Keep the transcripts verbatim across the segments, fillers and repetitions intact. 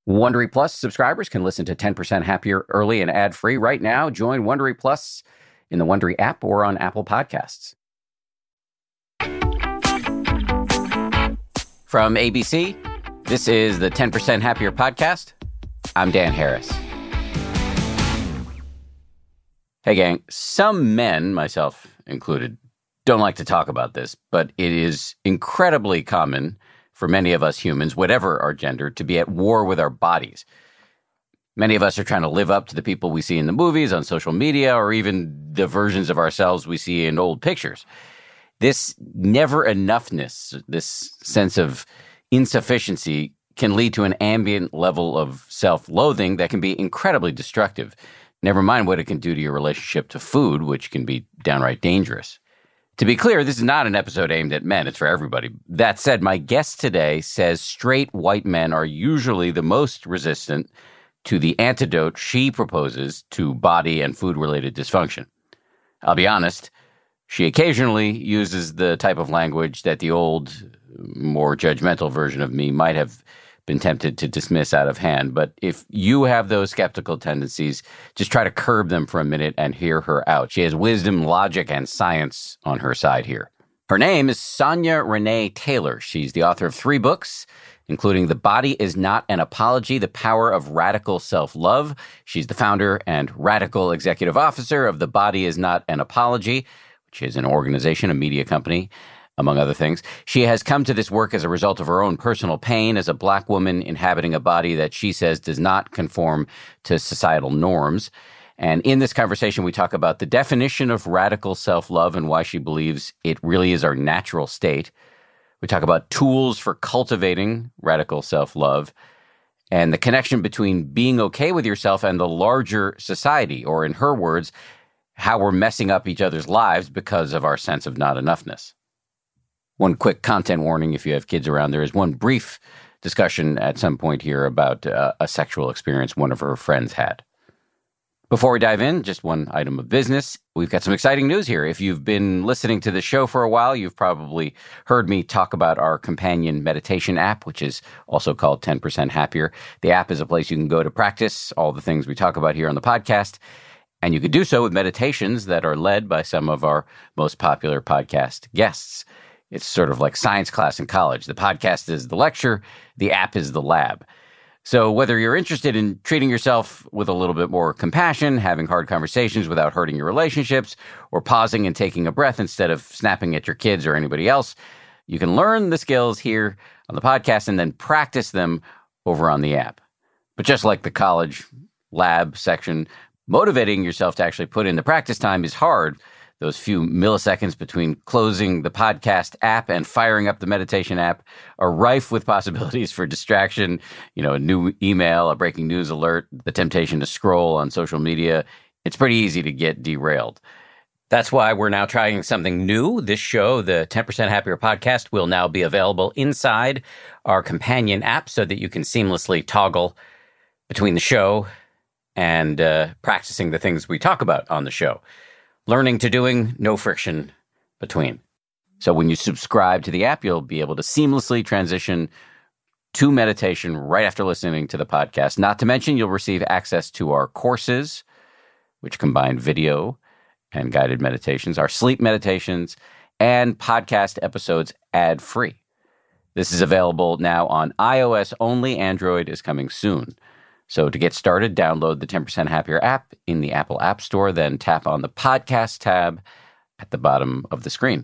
Wondery Plus subscribers can listen to ten percent Happier early and ad-free right now. Join Wondery Plus in the Wondery app or on Apple Podcasts. From A B C, this is the ten percent Happier podcast. I'm Dan Harris. Hey, gang. Some men, myself included, don't like to talk about this, but it is incredibly common for many of us humans, whatever our gender, to be at war with our bodies. Many of us are trying to live up to the people we see in the movies, on social media, or even the versions of ourselves we see in old pictures. This never enoughness, this sense of insufficiency, can lead to an ambient level of self-loathing that can be incredibly destructive. Never mind what it can do to your relationship to food, which can be downright dangerous. To be clear, this is not an episode aimed at men. It's for everybody. That said, my guest today says straight white men are usually the most resistant to the antidote she proposes to body and food-related dysfunction. I'll be honest, she occasionally uses the type of language that the old, more judgmental version of me might have been tempted to dismiss out of hand. But if you have those skeptical tendencies, just try to curb them for a minute and hear her out. She has wisdom, logic, and science on her side here. Her name is Sonya Renee Taylor. She's the author of three books, including The Body is Not an Apology, The Power of Radical Self-Love. She's the founder and radical executive officer of The Body is Not an Apology, which is an organization, a media company, among other things. She has come to this work as a result of her own personal pain as a Black woman inhabiting a body that she says does not conform to societal norms. And in this conversation, we talk about the definition of radical self-love and why she believes it really is our natural state. We talk about tools for cultivating radical self-love and the connection between being okay with yourself and the larger society, or in her words, how we're messing up each other's lives because of our sense of not enoughness. One quick content warning if you have kids around. There is one brief discussion at some point here about uh, a sexual experience one of her friends had. Before we dive in, just one item of business. We've got some exciting news here. If you've been listening to the show for a while, you've probably heard me talk about our companion meditation app, which is also called ten percent Happier. The app is a place you can go to practice all the things we talk about here on the podcast. And you can do so with meditations that are led by some of our most popular podcast guests. It's sort of like science class in college. The podcast is the lecture. The app is the lab. So whether you're interested in treating yourself with a little bit more compassion, having hard conversations without hurting your relationships, or pausing and taking a breath instead of snapping at your kids or anybody else, you can learn the skills here on the podcast and then practice them over on the app. But just like the college lab section, motivating yourself to actually put in the practice time is hard. Those few milliseconds between closing the podcast app and firing up the meditation app are rife with possibilities for distraction, you know, a new email, a breaking news alert, the temptation to scroll on social media. It's pretty easy to get derailed. That's why we're now trying something new. This show, the ten percent Happier podcast, will now be available inside our companion app so that you can seamlessly toggle between the show and uh, practicing the things we talk about on the show. Learning to doing, no friction between. So when you subscribe to the app, you'll be able to seamlessly transition to meditation right after listening to the podcast. Not to mention, you'll receive access to our courses, which combine video and guided meditations, our sleep meditations, and podcast episodes ad-free. This is available now on iOS only. Android is coming soon. So to get started, download the ten percent Happier app in the Apple App Store, then tap on the podcast tab at the bottom of the screen.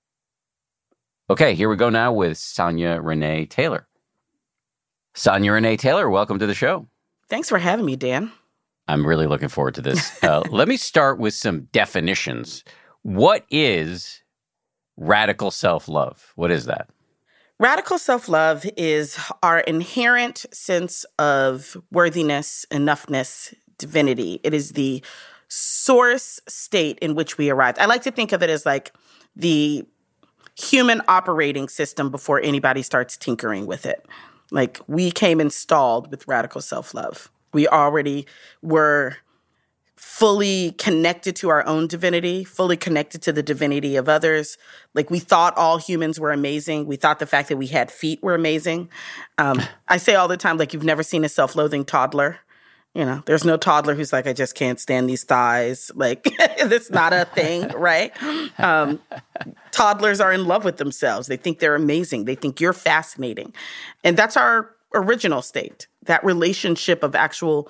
Okay, here we go now with Sonya Renee Taylor. Sonya Renee Taylor, welcome to the show. Thanks for having me, Dan. I'm really looking forward to this. Uh, let me start with some definitions. What is radical self-love? What is that? Radical self-love is our inherent sense of worthiness, enoughness, divinity. It is the source state in which we arrive. I like to think of it as like the human operating system before anybody starts tinkering with it. Like we came installed with radical self-love. We already were fully connected to our own divinity, fully connected to the divinity of others. Like, we thought all humans were amazing. We thought the fact that we had feet were amazing. Um, I say all the time, like, you've never seen a self-loathing toddler. You know, there's no toddler who's like, I just can't stand these thighs. Like, that's not a thing, right? Um, toddlers are in love with themselves. They think they're amazing. They think you're fascinating. And that's our original state, that relationship of actual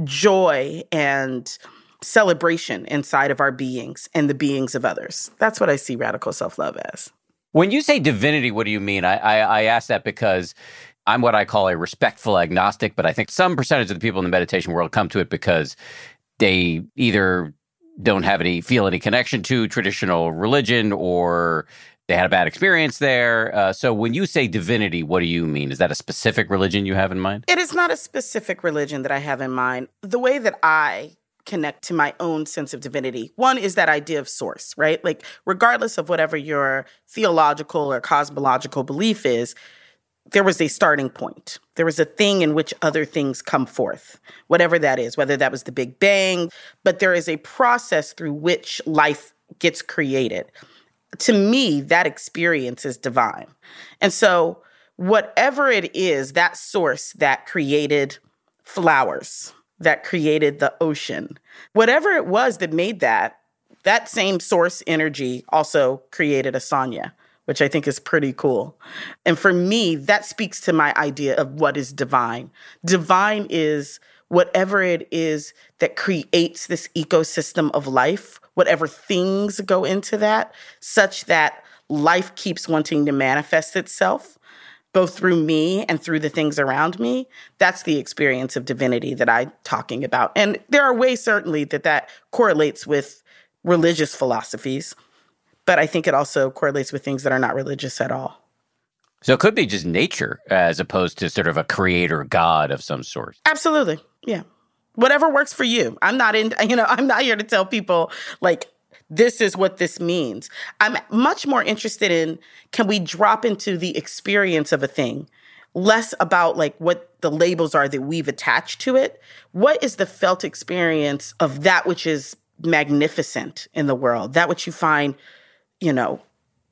joy and celebration inside of our beings and the beings of others. That's what I see radical self-love as. When you say divinity, what do you mean? I, I, I ask that because I'm what I call a respectful agnostic, but I think some percentage of the people in the meditation world come to it because they either don't have any, feel any connection to traditional religion, or they had a bad experience there. Uh, so when you say divinity, what do you mean? Is that a specific religion you have in mind? It is not a specific religion that I have in mind. The way that I connect to my own sense of divinity, one is that idea of source, right? Like, regardless of whatever your theological or cosmological belief is, there was a starting point. There was a thing in which other things come forth, whatever that is, whether that was the Big Bang, but there is a process through which life gets created. To me, that experience is divine. And so whatever it is, that source that created flowers, that created the ocean, whatever it was that made that, that same source energy also created Asanya, which I think is pretty cool. And for me, that speaks to my idea of what is divine. Divine is whatever it is that creates this ecosystem of life, whatever things go into that, such that life keeps wanting to manifest itself, both through me and through the things around me. That's the experience of divinity that I'm talking about. And there are ways, certainly, that that correlates with religious philosophies, but I think it also correlates with things that are not religious at all. So it could be just nature as opposed to sort of a creator god of some sort. Absolutely. Yeah. Whatever works for you. I'm not in, you know, I'm not here to tell people, like, this is what this means. I'm much more interested in, can we drop into the experience of a thing? Less about, like, what the labels are that we've attached to it. What is the felt experience of that which is magnificent in the world? That which you find, you know,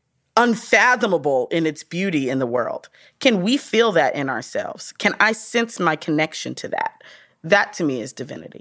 unfathomable in its beauty in the world. Can we feel that in ourselves? Can I sense my connection to that? That, to me, is divinity.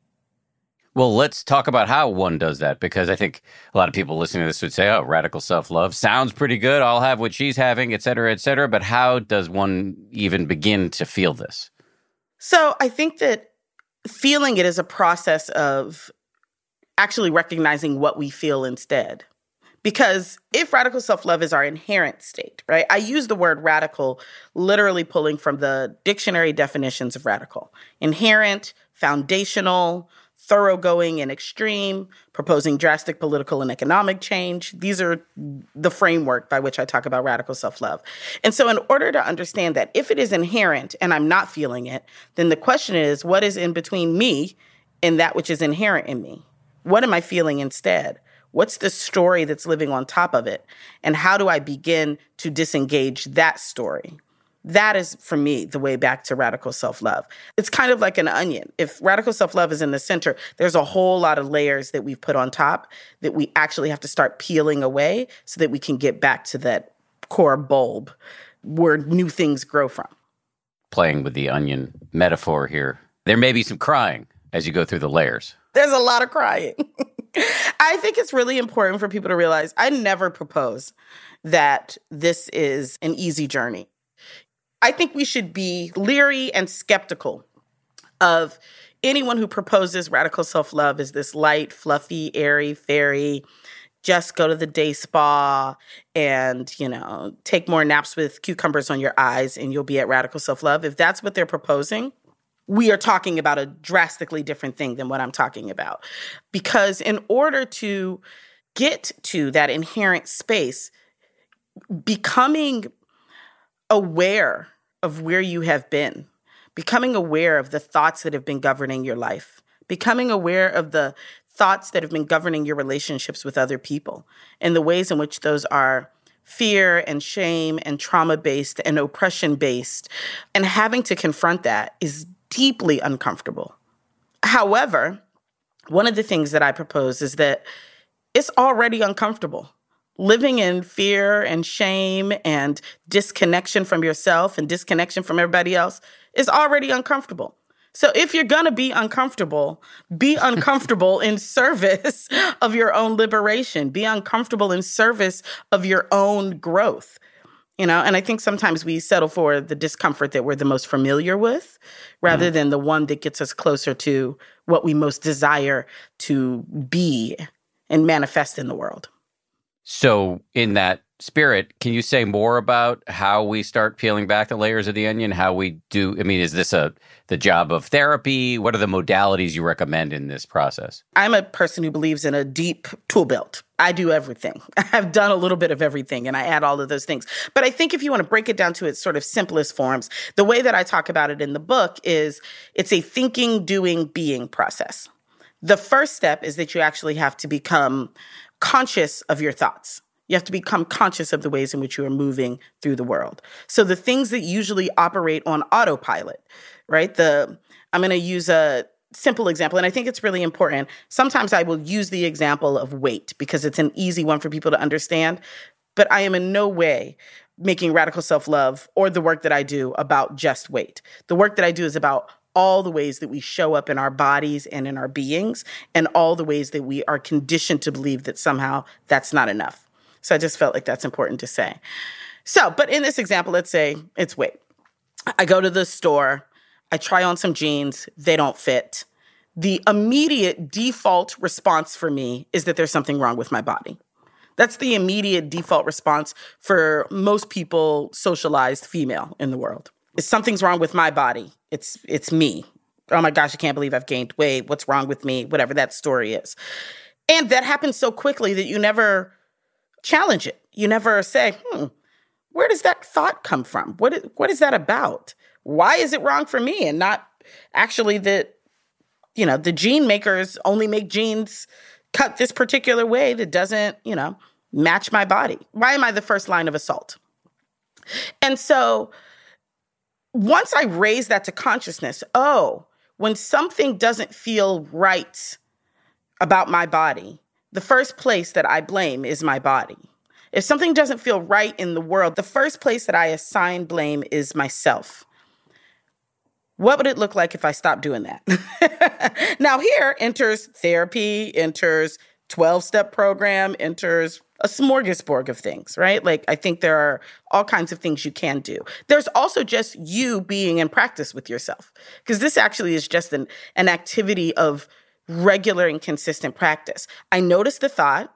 Well, let's talk about how one does that, because I think a lot of people listening to this would say, oh, radical self-love sounds pretty good. I'll have what she's having, et cetera, et cetera. But how does one even begin to feel this? So I think that feeling it is a process of actually recognizing what we feel instead. Because if radical self-love is our inherent state, right? I use the word radical literally pulling from the dictionary definitions of radical. Inherent, foundational, thoroughgoing and extreme, proposing drastic political and economic change. These are the framework by which I talk about radical self-love. And so in order to understand that, if it is inherent and I'm not feeling it, then the question is, what is in between me and that which is inherent in me? What am I feeling instead? What's the story that's living on top of it? And how do I begin to disengage that story? That is, for me, the way back to radical self-love. It's kind of like an onion. If radical self-love is in the center, there's a whole lot of layers that we've put on top that we actually have to start peeling away so that we can get back to that core bulb where new things grow from. Playing with the onion metaphor here, there may be some crying as you go through the layers. There's a lot of crying. I think it's really important for people to realize I never propose that this is an easy journey. I think we should be leery and skeptical of anyone who proposes radical self-love as this light, fluffy, airy, fairy, just go to the day spa and, you know, take more naps with cucumbers on your eyes and you'll be at radical self-love. If that's what they're proposing, we are talking about a drastically different thing than what I'm talking about. Because in order to get to that inherent space, becoming aware of where you have been, becoming aware of the thoughts that have been governing your life, becoming aware of the thoughts that have been governing your relationships with other people, and the ways in which those are fear and shame and trauma-based and oppression-based, and having to confront that is deeply uncomfortable. However, one of the things that I propose is that it's already uncomfortable. Living in fear and shame and disconnection from yourself and disconnection from everybody else is already uncomfortable. So if you're going to be uncomfortable, be uncomfortable in service of your own liberation. Be uncomfortable in service of your own growth. You know, and I think sometimes we settle for the discomfort that we're the most familiar with rather mm. than the one that gets us closer to what we most desire to be and manifest in the world. So in that spirit, can you say more about how we start peeling back the layers of the onion? How we do, I mean, is this a the job of therapy? What are the modalities you recommend in this process? I'm a person who believes in a deep tool belt. I do everything. I've done a little bit of everything, and I add all of those things. But I think if you want to break it down to its sort of simplest forms, the way that I talk about it in the book is it's a thinking, doing, being process. The first step is that you actually have to become conscious of your thoughts. You have to become conscious of the ways in which you are moving through the world. So the things that usually operate on autopilot, right? The I'm going to use a simple example, and I think it's really important. Sometimes I will use the example of weight because it's an easy one for people to understand, but I am in no way making Radical Self-Love or the work that I do about just weight. The work that I do is about all the ways that we show up in our bodies and in our beings, and all the ways that we are conditioned to believe that somehow that's not enough. So I just felt like that's important to say. So, but in this example, let's say it's weight. I go to the store, I try on some jeans, they don't fit. The immediate default response for me is that there's something wrong with my body. That's the immediate default response for most people, socialized female in the world. Is something's wrong with my body. It's it's me. Oh my gosh, I can't believe I've gained weight. What's wrong with me? Whatever that story is. And that happens so quickly that you never challenge it. You never say, hmm, where does that thought come from? What is, what is that about? Why is it wrong for me and not actually that, you know, the jean makers only make jeans cut this particular way that doesn't, you know, match my body? Why am I the first line of assault? And so once I raise that to consciousness, oh, when something doesn't feel right about my body, the first place that I blame is my body. If something doesn't feel right in the world, the first place that I assign blame is myself. What would it look like if I stopped doing that? Now here enters therapy, enters twelve-step program, enters a smorgasbord of things, right? Like, I think there are all kinds of things you can do. There's also just you being in practice with yourself, because this actually is just an, an activity of regular and consistent practice. I notice the thought,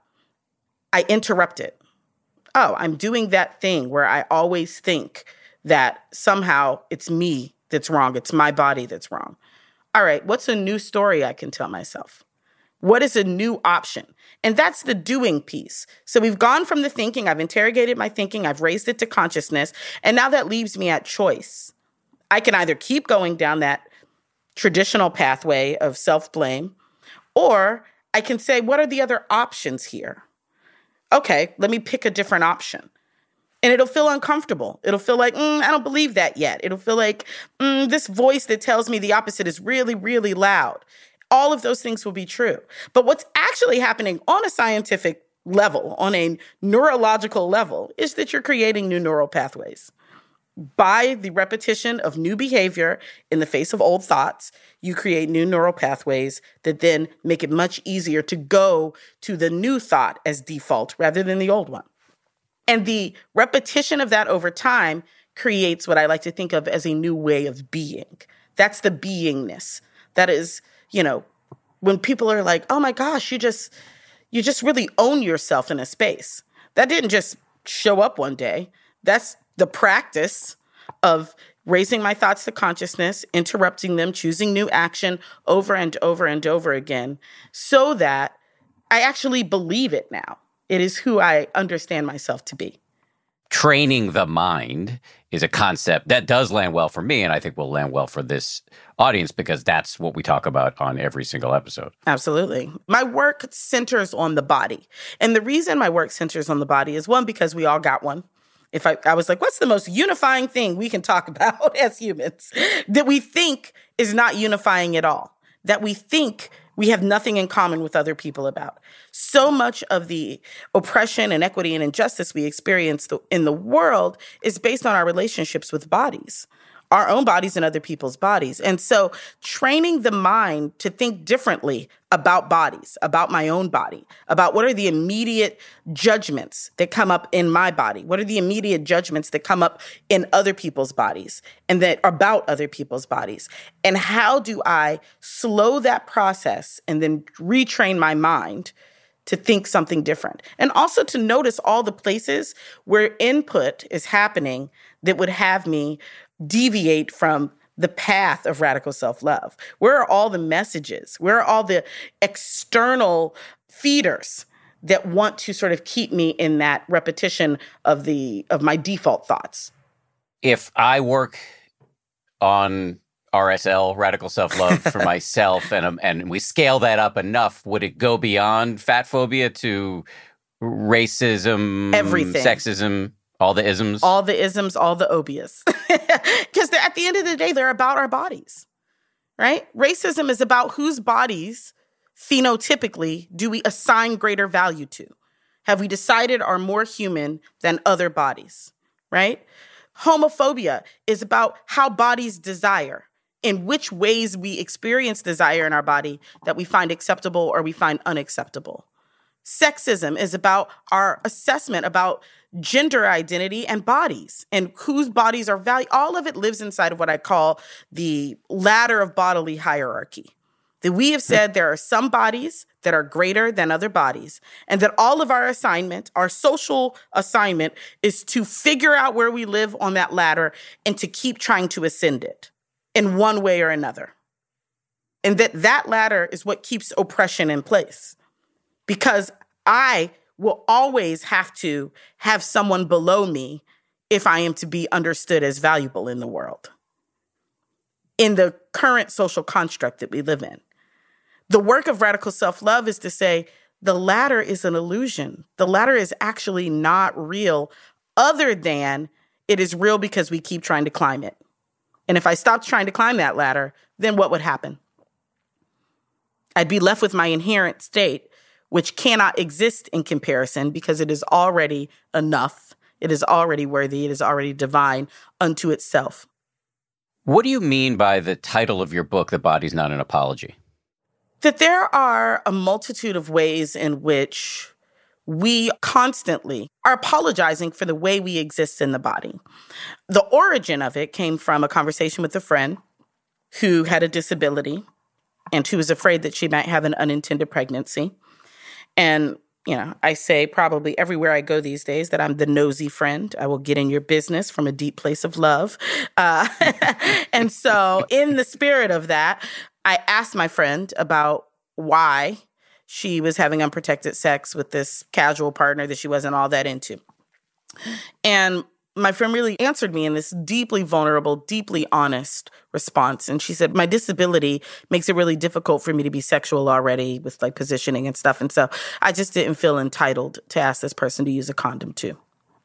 I interrupt it. Oh, I'm doing that thing where I always think that somehow it's me that's wrong. It's my body that's wrong. All right, what's a new story I can tell myself? What is a new option? And that's the doing piece. So we've gone from the thinking, I've interrogated my thinking, I've raised it to consciousness, and now that leaves me at choice. I can either keep going down that traditional pathway of self-blame, or I can say, what are the other options here? Okay, let me pick a different option. And it'll feel uncomfortable. It'll feel like, mm, I don't believe that yet. It'll feel like mm, this voice that tells me the opposite is really, really loud. All of those things will be true. But what's actually happening on a scientific level, on a neurological level, is that you're creating new neural pathways. By the repetition of new behavior in the face of old thoughts, you create new neural pathways that then make it much easier to go to the new thought as default rather than the old one. And the repetition of that over time creates what I like to think of as a new way of being. That's the beingness. That is, you know, when people are like, oh my gosh, you just, you just really own yourself in a space. That didn't just show up one day. That's the practice of raising my thoughts to consciousness, interrupting them, choosing new action over and over and over again, so that I actually believe it now. It is who I understand myself to be. Training the mind is a concept that does land well for me, and I think will land well for this audience, because that's what we talk about on every single episode. Absolutely. My work centers on the body. And the reason my work centers on the body is, one, because we all got one. If I, I was like, what's the most unifying thing we can talk about as humans that we think is not unifying at all? That we think we have nothing in common with other people about. So much of the oppression, inequity, and injustice we experience in the world is based on our relationships with bodies, our own bodies and other people's bodies. And so training the mind to think differently about bodies, about my own body, about what are the immediate judgments that come up in my body, what are the immediate judgments that come up in other people's bodies and that are about other people's bodies, and how do I slow that process and then retrain my mind to think something different, and also to notice all the places where input is happening that would have me deviate from the path of radical self-love. Where are all the messages? Where are all the external feeders that want to sort of keep me in that repetition of the of my default thoughts? If I work on R S L, radical self-love, for myself, and um, and we scale that up enough, would it go beyond fat phobia to racism, everything, sexism? All the isms? All the isms, all the obias. Because at the end of the day, they're about our bodies, right? Racism is about whose bodies, phenotypically, do we assign greater value to? Have we decided are more human than other bodies, right? Homophobia is about how bodies desire, in which ways we experience desire in our body that we find acceptable or we find unacceptable. Sexism is about our assessment about gender identity and bodies and whose bodies are valued. All of it lives inside of what I call the ladder of bodily hierarchy. That we have said there are some bodies that are greater than other bodies, and that all of our assignment, our social assignment, is to figure out where we live on that ladder and to keep trying to ascend it in one way or another. And that that ladder is what keeps oppression in place. Because I will always have to have someone below me if I am to be understood as valuable in the world, in the current social construct that we live in. The work of radical self-love is to say the ladder is an illusion. The ladder is actually not real, other than it is real because we keep trying to climb it. And if I stopped trying to climb that ladder, then what would happen? I'd be left with my inherent state, which cannot exist in comparison because it is already enough. It is already worthy. It is already divine unto itself. What do you mean by the title of your book, The Body's Not an Apology? That there are a multitude of ways in which we constantly are apologizing for the way we exist in the body. The origin of it came from a conversation with a friend who had a disability and who was afraid that she might have an unintended pregnancy. And, you know, I say probably everywhere I go these days that I'm the nosy friend. I will get in your business from a deep place of love. Uh, and so in the spirit of that, I asked my friend about why she was having unprotected sex with this casual partner that she wasn't all that into. And my friend really answered me in this deeply vulnerable, deeply honest response. And she said, my disability makes it really difficult for me to be sexual already with like positioning and stuff. And so I just didn't feel entitled to ask this person to use a condom too.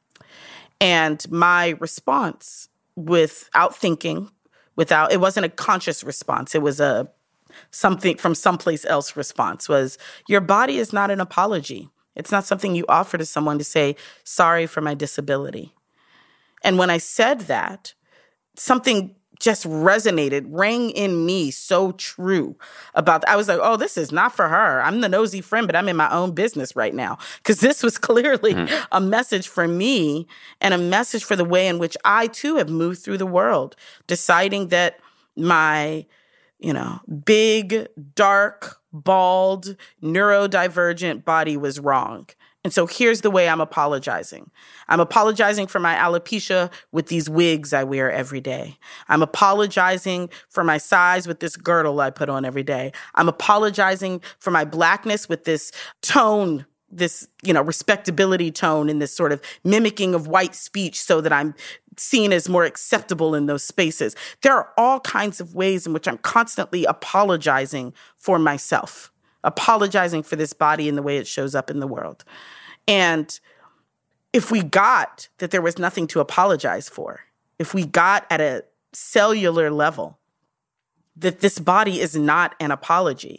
And my response, without thinking, without, it wasn't a conscious response. It was a something from someplace else response, was, your body is not an apology. It's not something you offer to someone to say, sorry for my disability. And when I said that, something just resonated, rang in me so true about, I was like, oh, this is not for her. I'm the nosy friend, but I'm in my own business right now. Because this was clearly mm-hmm. a message for me and a message for the way in which I too have moved through the world, deciding that my, you know, big, dark, bald, neurodivergent body was wrong. And so here's the way I'm apologizing. I'm apologizing for my alopecia with these wigs I wear every day. I'm apologizing for my size with this girdle I put on every day. I'm apologizing for my blackness with this tone, this, you know, respectability tone and this sort of mimicking of white speech so that I'm seen as more acceptable in those spaces. There are all kinds of ways in which I'm constantly apologizing for myself. Apologizing for this body and the way it shows up in the world. And if we got that there was nothing to apologize for, if we got at a cellular level that this body is not an apology,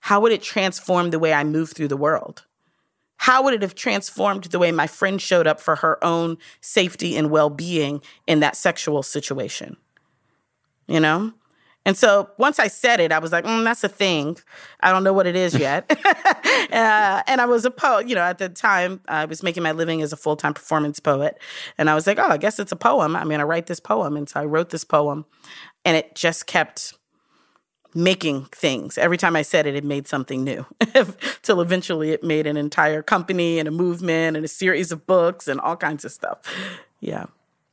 how would it transform the way I move through the world? How would it have transformed the way my friend showed up for her own safety and well-being in that sexual situation? You know? And so once I said it, I was like, mm, that's a thing. I don't know what it is yet. uh, and I was a poet. You know, at the time, I was making my living as a full-time performance poet. And I was like, oh, I guess it's a poem. I'm going to write this poem. And so I wrote this poem. And it just kept making things. Every time I said it, it made something new. Till eventually it made an entire company and a movement and a series of books and all kinds of stuff. Yeah.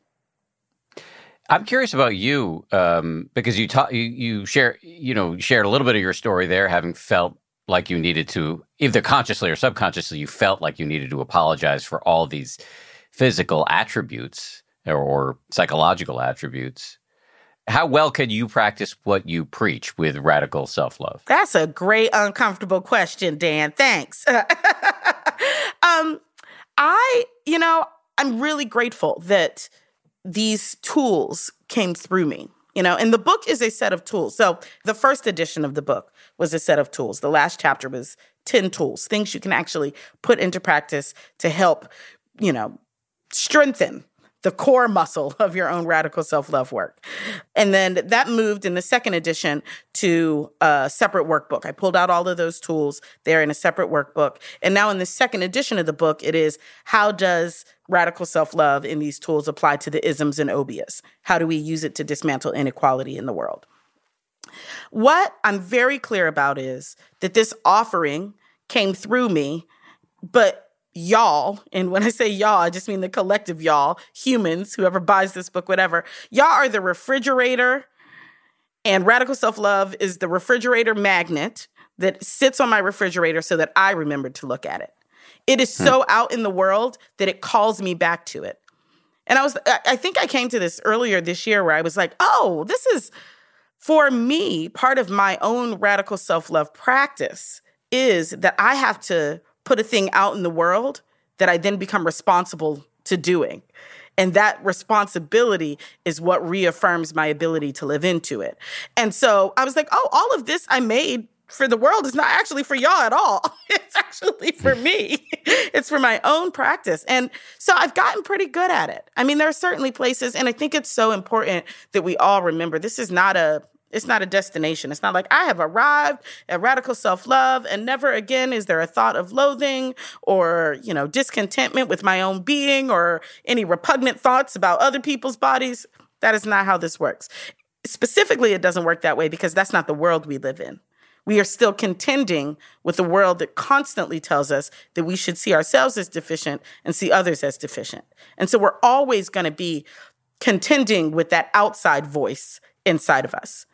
I'm curious about you um, because you, ta- you you share you know shared a little bit of your story there, having felt like you needed to, either consciously or subconsciously, you felt like you needed to apologize for all these physical attributes or, or psychological attributes. How well can you practice what you preach with radical self-love? That's a great uncomfortable question, Dan. Thanks. um, I, you know, I'm really grateful that these tools came through me, you know, and the book is a set of tools. So the first edition of the book was a set of tools. The last chapter was ten tools, things you can actually put into practice to help, you know, strengthen the core muscle of your own radical self-love work. And then that moved in the second edition to a separate workbook. I pulled out all of those tools. They're in a separate workbook. And now in the second edition of the book, it is, how does radical self-love in these tools apply to the isms and obias? How do we use it to dismantle inequality in the world? What I'm very clear about is that this offering came through me, but y'all, and when I say y'all, I just mean the collective y'all, humans, whoever buys this book, whatever, y'all are the refrigerator, and radical self-love is the refrigerator magnet that sits on my refrigerator so that I remember to look at it. It is so out in the world that it calls me back to it. And I was, I think I came to this earlier this year where I was like, oh, this is, for me, part of my own radical self-love practice is that I have to put a thing out in the world that I then become responsible to doing. And that responsibility is what reaffirms my ability to live into it. And so I was like, oh, all of this I made for the world is not actually for y'all at all. It's actually for me. It's for my own practice. And so I've gotten pretty good at it. I mean, there are certainly places, and I think it's so important that we all remember this is not a It's not a destination. It's not like I have arrived at radical self-love and never again is there a thought of loathing or, you know, discontentment with my own being or any repugnant thoughts about other people's bodies. That is not how this works. Specifically, it doesn't work that way because that's not the world we live in. We are still contending with a world that constantly tells us that we should see ourselves as deficient and see others as deficient. And so we're always going to be contending with that outside voice inside of us.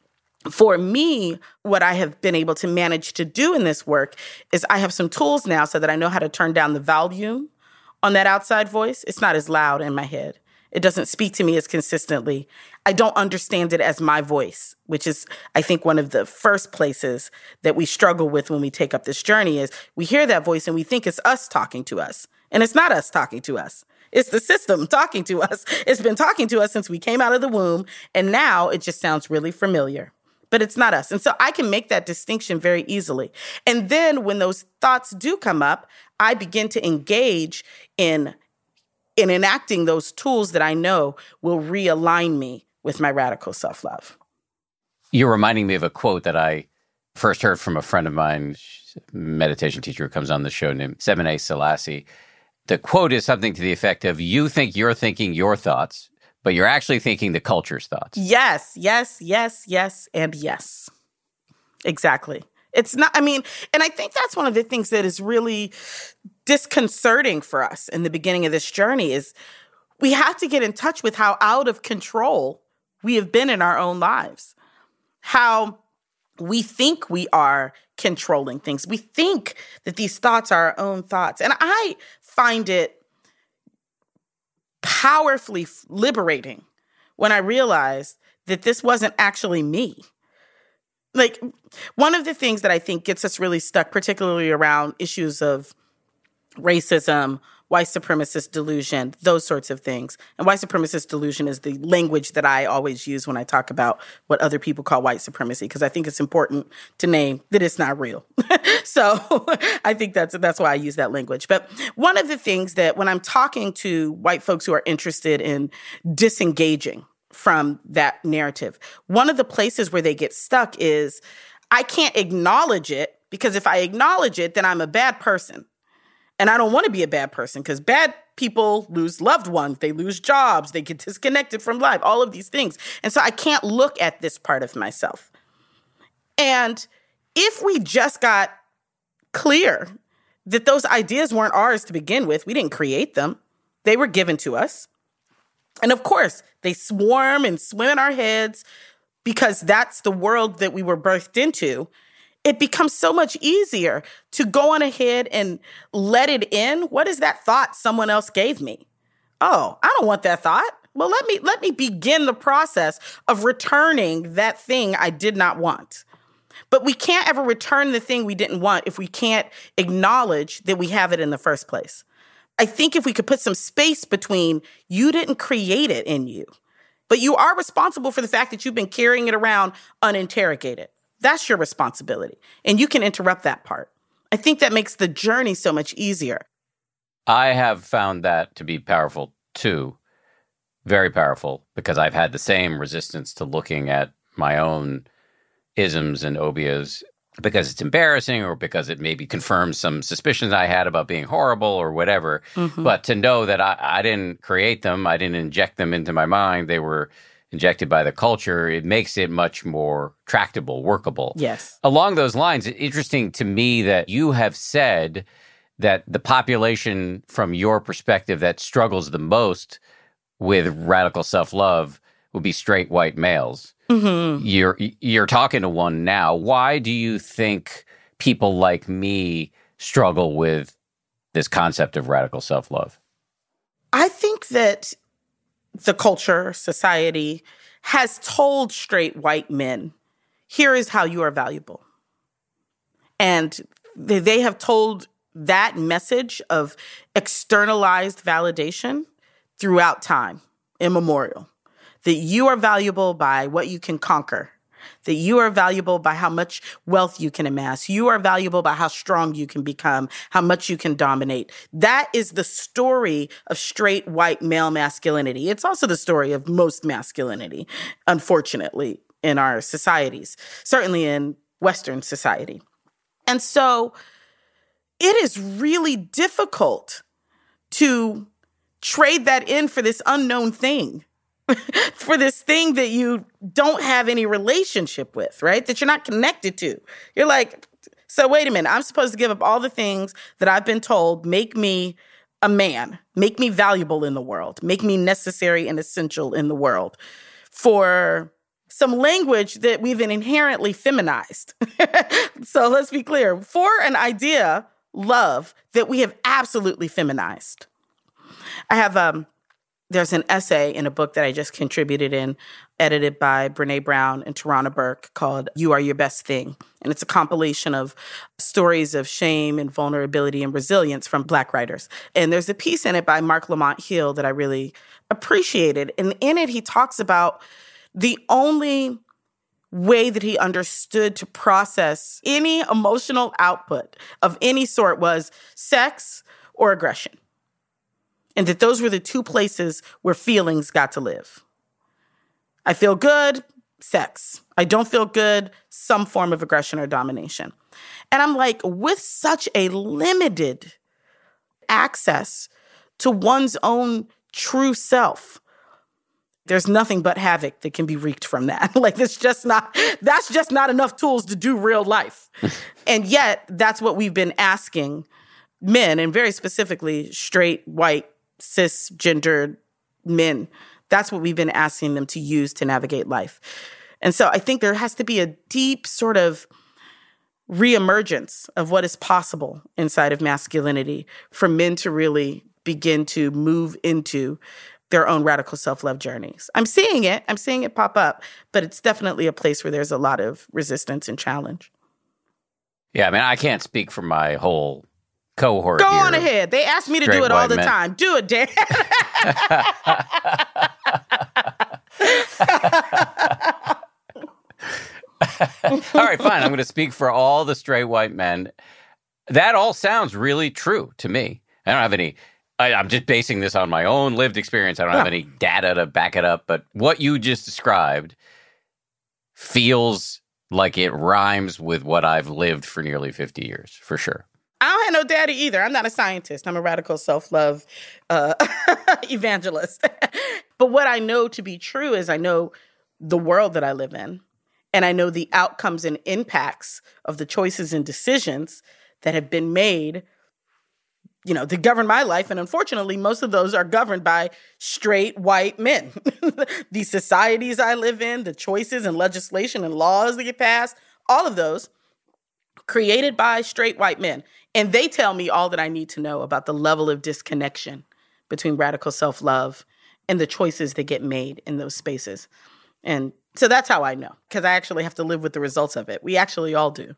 For me, what I have been able to manage to do in this work is I have some tools now so that I know how to turn down the volume on that outside voice. It's not as loud in my head. It doesn't speak to me as consistently. I don't understand it as my voice, which is, I think, one of the first places that we struggle with when we take up this journey is we hear that voice and we think it's us talking to us. And it's not us talking to us. It's the system talking to us. It's been talking to us since we came out of the womb, and now it just sounds really familiar. But it's not us. And so I can make that distinction very easily. And then when those thoughts do come up, I begin to engage in, in enacting those tools that I know will realign me with my radical self-love. You're reminding me of a quote that I first heard from a friend of mine, a meditation teacher who comes on the show named Sebene Selassie. The quote is something to the effect of, you think you're thinking your thoughts, but you're actually thinking the culture's thoughts. Yes, yes, yes, yes, and yes. Exactly. It's not, I mean, and I think that's one of the things that is really disconcerting for us in the beginning of this journey is we have to get in touch with how out of control we have been in our own lives. How we think we are controlling things. We think that these thoughts are our own thoughts. And I find it powerfully liberating when I realized that this wasn't actually me. Like, one of the things that I think gets us really stuck, particularly around issues of racism, white supremacist delusion, those sorts of things. And white supremacist delusion is the language that I always use when I talk about what other people call white supremacy, because I think it's important to name that it's not real. So I think that's that's why I use that language. But one of the things that when I'm talking to white folks who are interested in disengaging from that narrative, one of the places where they get stuck is, I can't acknowledge it, because if I acknowledge it, then I'm a bad person. And I don't want to be a bad person, because bad people lose loved ones, they lose jobs, they get disconnected from life, all of these things. And so I can't look at this part of myself. And if we just got clear that those ideas weren't ours to begin with, we didn't create them, they were given to us. And of course, they swarm and swim in our heads because that's the world that we were birthed into. It becomes so much easier to go on ahead and let it in. What is that thought someone else gave me? Oh, I don't want that thought. Well, let me let me begin the process of returning that thing I did not want. But we can't ever return the thing we didn't want if we can't acknowledge that we have it in the first place. I think if we could put some space between, you didn't create it in you, but you are responsible for the fact that you've been carrying it around uninterrogated. That's your responsibility. And you can interrupt that part. I think that makes the journey so much easier. I have found that to be powerful too. Very powerful, because I've had the same resistance to looking at my own isms and obias because it's embarrassing, or because it maybe confirms some suspicions I had about being horrible or whatever. Mm-hmm. But to know that I, I didn't create them, I didn't inject them into my mind, they were injected by the culture, it makes it much more tractable, workable. Yes. Along those lines, it's interesting to me that you have said that the population, from your perspective, that struggles the most with radical self-love would be straight white males. Mm-hmm. You're you're talking to one now. Why do you think people like me struggle with this concept of radical self-love? I think that the culture, society, has told straight white men, here is how you are valuable. And they have told that message of externalized validation throughout time, immemorial. That you are valuable by what you can conquer. That you are valuable by how much wealth you can amass. You are valuable by how strong you can become, how much you can dominate. That is the story of straight white male masculinity. It's also the story of most masculinity, unfortunately, in our societies, certainly in Western society. And so it is really difficult to trade that in for this unknown thing. For this thing that you don't have any relationship with, right? That you're not connected to. You're like, so wait a minute, I'm supposed to give up all the things that I've been told make me a man, make me valuable in the world, make me necessary and essential in the world for some language that we've inherently feminized. So let's be clear, for an idea, love, that we have absolutely feminized. I have... um. There's an essay in a book that I just contributed in, edited by Brene Brown and Tarana Burke, called You Are Your Best Thing. And it's a compilation of stories of shame and vulnerability and resilience from Black writers. And there's a piece in it by Mark Lamont Hill that I really appreciated. And in it, he talks about the only way that he understood to process any emotional output of any sort was sex or aggression. And that those were the two places where feelings got to live. I feel good, sex. I don't feel good, some form of aggression or domination. And I'm like, with such a limited access to one's own true self, there's nothing but havoc that can be wreaked from that. Like, that's just not, that's just not enough tools to do real life. And yet, that's what we've been asking men, and very specifically straight, white, cisgendered men. That's what we've been asking them to use to navigate life. And so I think there has to be a deep sort of reemergence of what is possible inside of masculinity for men to really begin to move into their own radical self-love journeys. I'm seeing it. I'm seeing it pop up, but it's definitely a place where there's a lot of resistance and challenge. Yeah, I mean, I can't speak for my whole cohort Go here. on ahead. They ask me to do it all the men. time. Do it, Dan. All right, fine. I'm going to speak for all the straight white men. That all sounds really true to me. I don't have any, I, I'm just basing this on my own lived experience. I don't have any data to back it up, but what you just described feels like it rhymes with what I've lived for nearly fifty years, for sure. I don't have no data either. I'm not a scientist. I'm a radical self-love uh, evangelist. But what I know to be true is I know the world that I live in, and I know the outcomes and impacts of the choices and decisions that have been made, you know, to govern my life. And unfortunately, most of those are governed by straight white men. The societies I live in, the choices and legislation and laws that get passed, all of those created by straight white men. And they tell me all that I need to know about the level of disconnection between radical self-love and the choices that get made in those spaces. And so that's how I know, because I actually have to live with the results of it. We actually all do.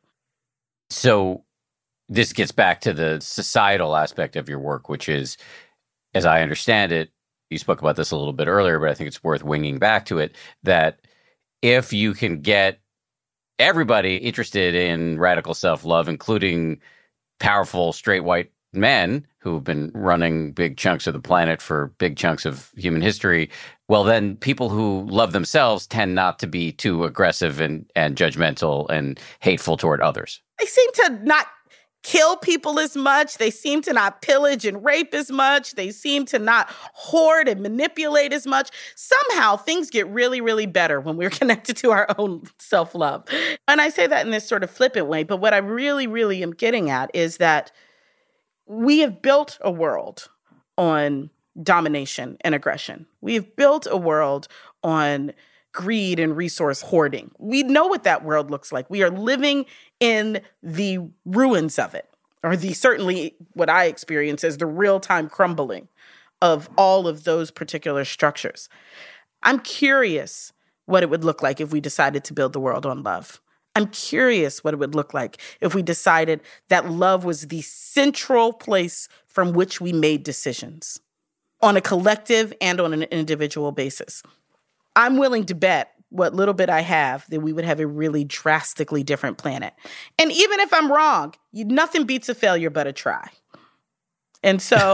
So this gets back to the societal aspect of your work, which is, as I understand it, you spoke about this a little bit earlier, but I think it's worth winging back to it, that if you can get everybody interested in radical self-love, including powerful straight white men who've been running big chunks of the planet for big chunks of human history, well, then people who love themselves tend not to be too aggressive and, and judgmental and hateful toward others. They seem to not kill people as much. They seem to not pillage and rape as much. They seem to not hoard and manipulate as much. Somehow things get really, really better when we're connected to our own self-love. And I say that in this sort of flippant way, but what I really, really am getting at is that we have built a world on domination and aggression. We have built a world on greed and resource hoarding. We know what that world looks like. We are living in the ruins of it, or the certainly what I experience as the real-time crumbling of all of those particular structures. I'm curious what it would look like if we decided to build the world on love. I'm curious what it would look like if we decided that love was the central place from which we made decisions on a collective and on an individual basis. I'm willing to bet what little bit I have that we would have a really drastically different planet. And even if I'm wrong, you, nothing beats a failure but a try. And so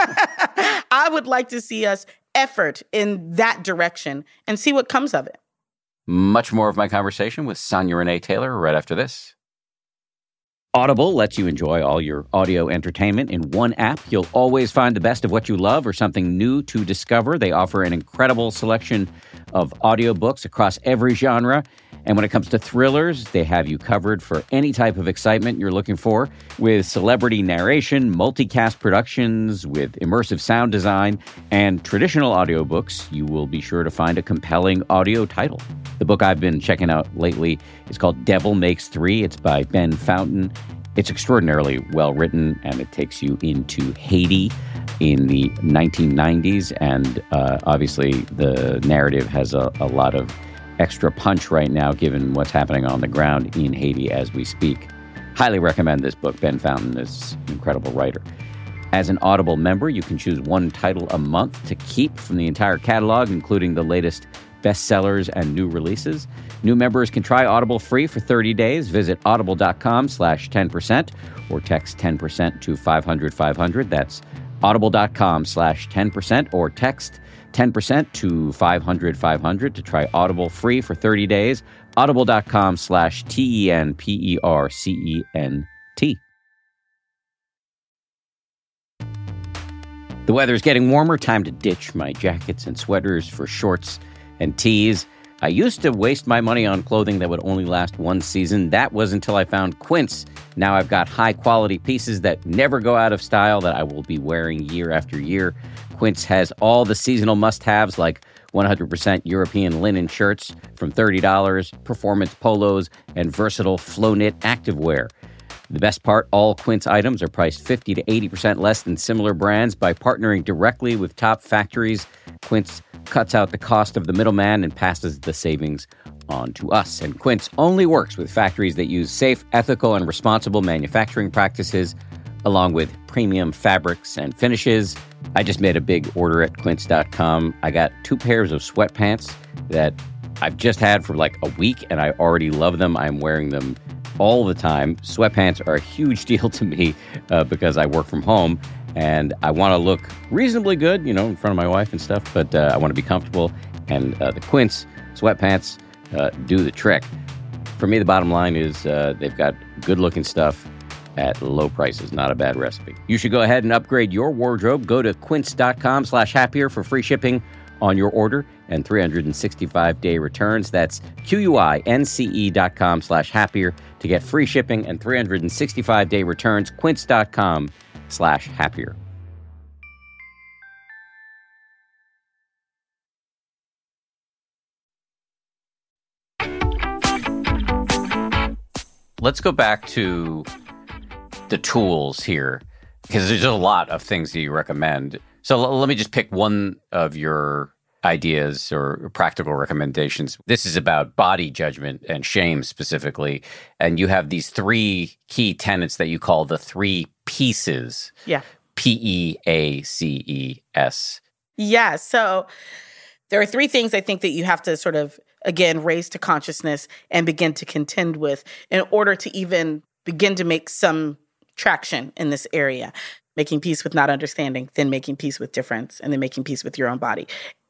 I would like to see us effort in that direction and see what comes of it. Much more of my conversation with Sonya Renee Taylor right after this. Audible lets you enjoy all your audio entertainment in one app. You'll always find the best of what you love or something new to discover. They offer an incredible selection of audiobooks across every genre. And when it comes to thrillers, they have you covered for any type of excitement you're looking for, with celebrity narration, multicast productions, with immersive sound design, and traditional audiobooks. You will be sure to find a compelling audio title. The book I've been checking out lately is called Devil Makes Three. It's by Ben Fountain. It's extraordinarily well written, and it takes you into Haiti in the nineteen nineties. And uh, obviously, the narrative has a, a lot of extra punch right now, given what's happening on the ground in Haiti as we speak. Highly recommend this book. Ben Fountain is an incredible writer. As an Audible member, you can choose one title a month to keep from the entire catalog, including the latest bestsellers and new releases. New members can try Audible free for thirty days. Visit audible.com slash 10% or text ten percent to five hundred five hundred. That's audible.com slash 10% or text ten percent to five hundred five hundred to try Audible free for thirty days. Audible.com slash T E N P E R C E N T. The weather's getting warmer. Time to ditch my jackets and sweaters for shorts and tees. I used to waste my money on clothing that would only last one season. That was until I found Quince. Now I've got high-quality pieces that never go out of style that I will be wearing year after year. Quince has all the seasonal must-haves like one hundred percent European linen shirts from thirty dollars, performance polos, and versatile flow-knit activewear. The best part, all Quince items are priced fifty to eighty percent less than similar brands. By partnering directly with top factories, Quince cuts out the cost of the middleman and passes the savings on to us. And Quince only works with factories that use safe, ethical, and responsible manufacturing practices. along with premium fabrics and finishes. I just made a big order at quince dot com. I got two pairs of sweatpants that I've just had for like a week, and I already love them. I'm wearing them all the time. Sweatpants are a huge deal to me uh, because I work from home, and I want to look reasonably good, you know, in front of my wife and stuff, but uh, I want to be comfortable, and uh, the Quince sweatpants uh, do the trick. For me, the bottom line is uh, they've got good-looking stuff at low prices. Not a bad recipe. You should go ahead and upgrade your wardrobe. Go to quince dot com slash happier for free shipping on your order and three hundred sixty-five day returns. That's Q-U-I-N-C-E dot com slash happier to get free shipping and three hundred sixty-five day returns. Quince dot com slash happier. Let's go back to the tools here, because there's a lot of things that you recommend. So l- let me just pick one of your ideas or practical recommendations. This is about body judgment and shame specifically. And you have these three key tenets that you call the three pieces. Yeah. P E A C E S. Yeah. So there are three things I think that you have to sort of, again, raise to consciousness and begin to contend with in order to even begin to make some traction in this area. Making peace with not understanding, then making peace with difference, and then making peace with your own body.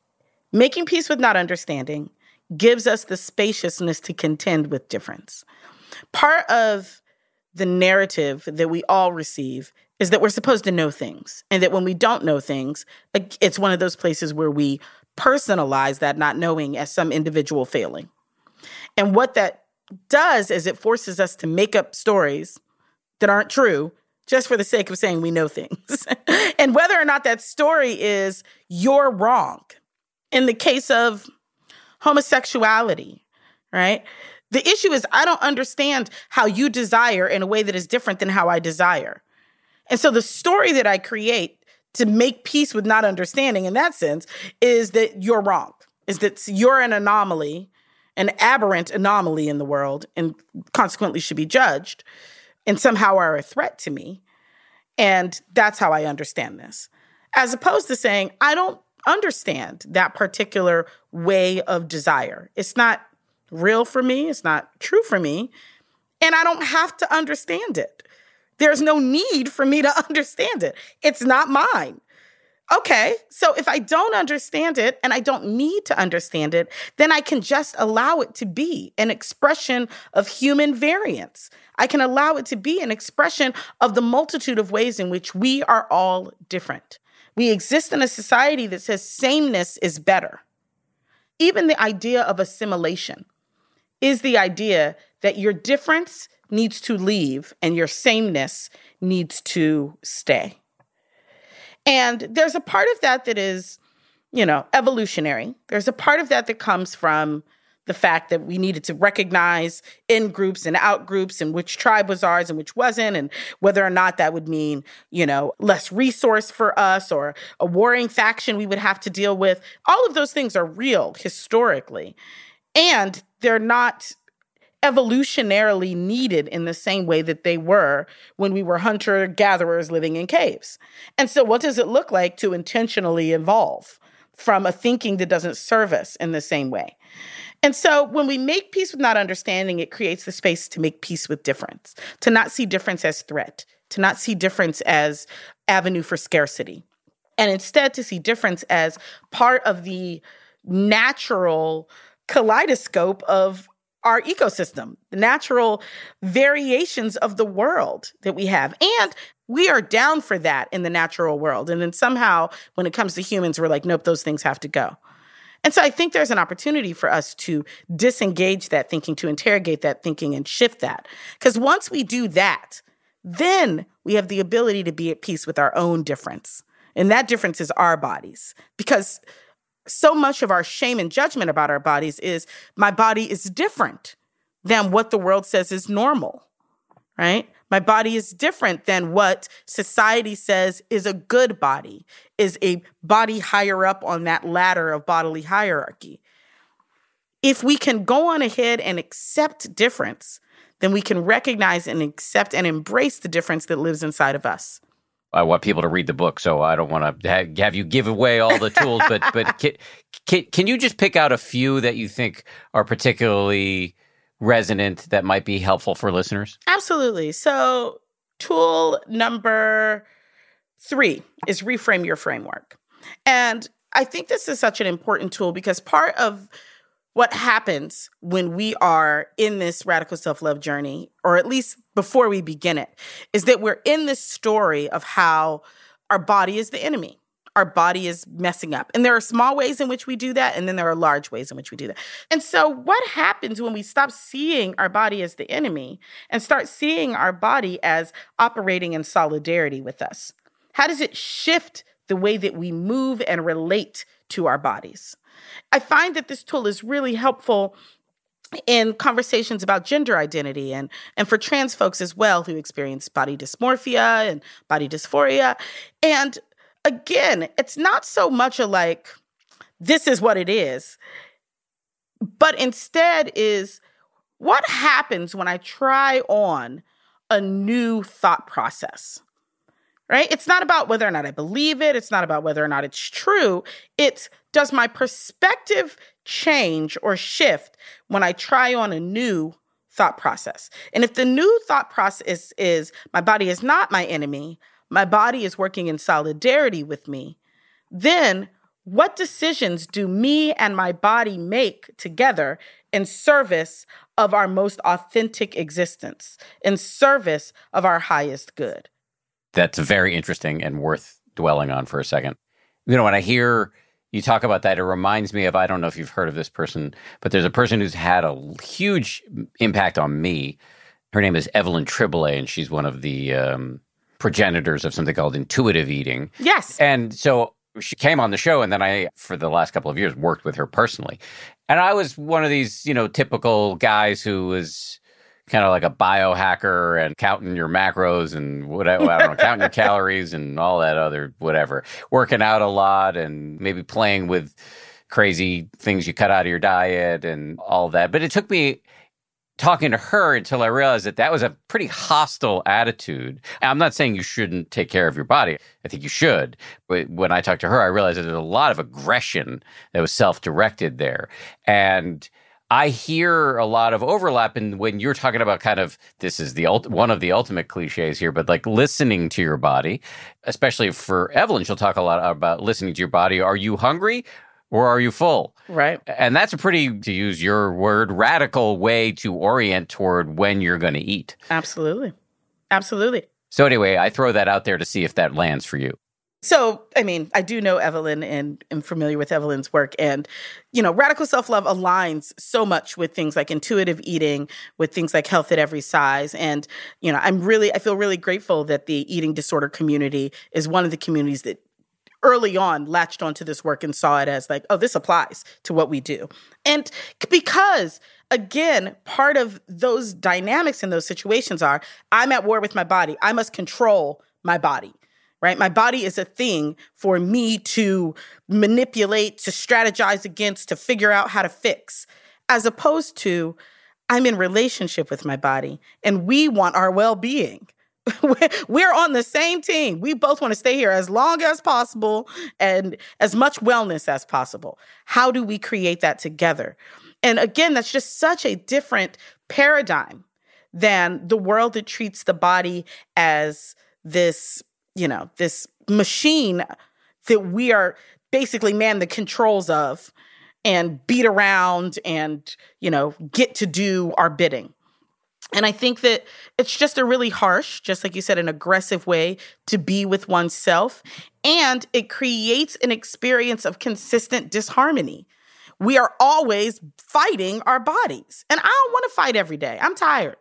Making peace with not understanding gives us the spaciousness to contend with difference. Part of the narrative that we all receive is that we're supposed to know things, and that when we don't know things, it's one of those places where we personalize that not knowing as some individual failing. And what that does is it forces us to make up stories that aren't true just for the sake of saying we know things. And whether or not that story is you're wrong. In the case of homosexuality, right? The issue is I don't understand how you desire in a way that is different than how I desire. And so the story that I create to make peace with not understanding in that sense is that you're wrong, is that you're an anomaly, an aberrant anomaly in the world, and consequently should be judged, and somehow are a threat to me. And that's how I understand this. As opposed to saying, I don't understand that particular way of desire. It's not real for me. It's not true for me. And I don't have to understand it. There's no need for me to understand it. It's not mine. Okay, so if I don't understand it and I don't need to understand it, then I can just allow it to be an expression of human variance. I can allow it to be an expression of the multitude of ways in which we are all different. We exist in a society that says sameness is better. Even the idea of assimilation is the idea that your difference needs to leave and your sameness needs to stay. And there's a part of that that is, you know, evolutionary. There's a part of that that comes from the fact that we needed to recognize in groups and out groups and which tribe was ours and which wasn't, and whether or not that would mean, you know, less resource for us or a warring faction we would have to deal with. All of those things are real historically, and they're not evolutionarily needed in the same way that they were when we were hunter-gatherers living in caves. And so what does it look like to intentionally evolve from a thinking that doesn't serve us in the same way? And so when we make peace with not understanding, it creates the space to make peace with difference, to not see difference as threat, to not see difference as avenue for scarcity, and instead to see difference as part of the natural kaleidoscope of our ecosystem, the natural variations of the world that we have. And we are down for that in the natural world. And then somehow when it comes to humans, we're like, nope, those things have to go. And so I think there's an opportunity for us to disengage that thinking, to interrogate that thinking and shift that. Because once we do that, then we have the ability to be at peace with our own difference. And that difference is our bodies. Because so much of our shame and judgment about our bodies is my body is different than what the world says is normal, right? My body is different than what society says is a good body, is a body higher up on that ladder of bodily hierarchy. If we can go on ahead and accept difference, then we can recognize and accept and embrace the difference that lives inside of us. I want people to read the book, so I don't want to have, have you give away all the tools, but but can, can, can you just pick out a few that you think are particularly resonant that might be helpful for listeners? Absolutely. So tool number three is reframe your framework. And I think this is such an important tool because part of what happens when we are in this radical self-love journey, or at least before we begin it, is that we're in this story of how our body is the enemy. Our body is messing up. And there are small ways in which we do that, and then there are large ways in which we do that. And so what happens when we stop seeing our body as the enemy and start seeing our body as operating in solidarity with us? How does it shift the way that we move and relate to our bodies? I find that this tool is really helpful in conversations about gender identity and, and for trans folks as well who experience body dysmorphia and body dysphoria. And again, it's not so much a like, this is what it is, but instead is what happens when I try on a new thought process, right? It's not about whether or not I believe it. It's not about whether or not it's true. It's, does my perspective change or shift when I try on a new thought process? And if the new thought process is, my body is not my enemy, my body is working in solidarity with me, then what decisions do me and my body make together in service of our most authentic existence, in service of our highest good? That's very interesting and worth dwelling on for a second. You know, when I hear you talk about that, it reminds me of, I don't know if you've heard of this person, but there's a person who's had a huge impact on me. Her name is Evelyn Triboulet, and she's one of the um, progenitors of something called intuitive eating. Yes. And so she came on the show, and then I, for the last couple of years, worked with her personally. And I was one of these, you know, typical guys who was kind of like a biohacker and counting your macros and whatever, I don't know, counting your calories and all that other whatever, working out a lot and maybe playing with crazy things you cut out of your diet and all that. But it took me talking to her until I realized that that was a pretty hostile attitude. I'm not saying you shouldn't take care of your body. I think you should. But when I talked to her, I realized that there's a lot of aggression that was self-directed there. And I hear a lot of overlap in when you're talking about kind of, this is the ult- one of the ultimate cliches here, but like listening to your body, especially for Evelyn, she'll talk a lot about listening to your body. Are you hungry or are you full? Right. And that's a pretty, to use your word, radical way to orient toward when you're going to eat. Absolutely. Absolutely. So anyway, I throw that out there to see if that lands for you. So, I mean, I do know Evelyn and am familiar with Evelyn's work. And, you know, radical self-love aligns so much with things like intuitive eating, with things like health at every size. And, you know, I'm really, I feel really grateful that the eating disorder community is one of the communities that early on latched onto this work and saw it as like, oh, this applies to what we do. And because, again, part of those dynamics in those situations are, I'm at war with my body. I must control my body. Right? My body is a thing for me to manipulate, to strategize against, to figure out how to fix, as opposed to I'm in relationship with my body and we want our well-being. We're on the same team. We both want to stay here as long as possible and as much wellness as possible. How do we create that together? And again, that's just such a different paradigm than the world that treats the body as this, you know, this machine that we are basically man the controls of and beat around and, you know, get to do our bidding. And I think that it's just a really harsh, just like you said, an aggressive way to be with oneself. And it creates an experience of consistent disharmony. We are always fighting our bodies. And I don't want to fight every day. I'm tired.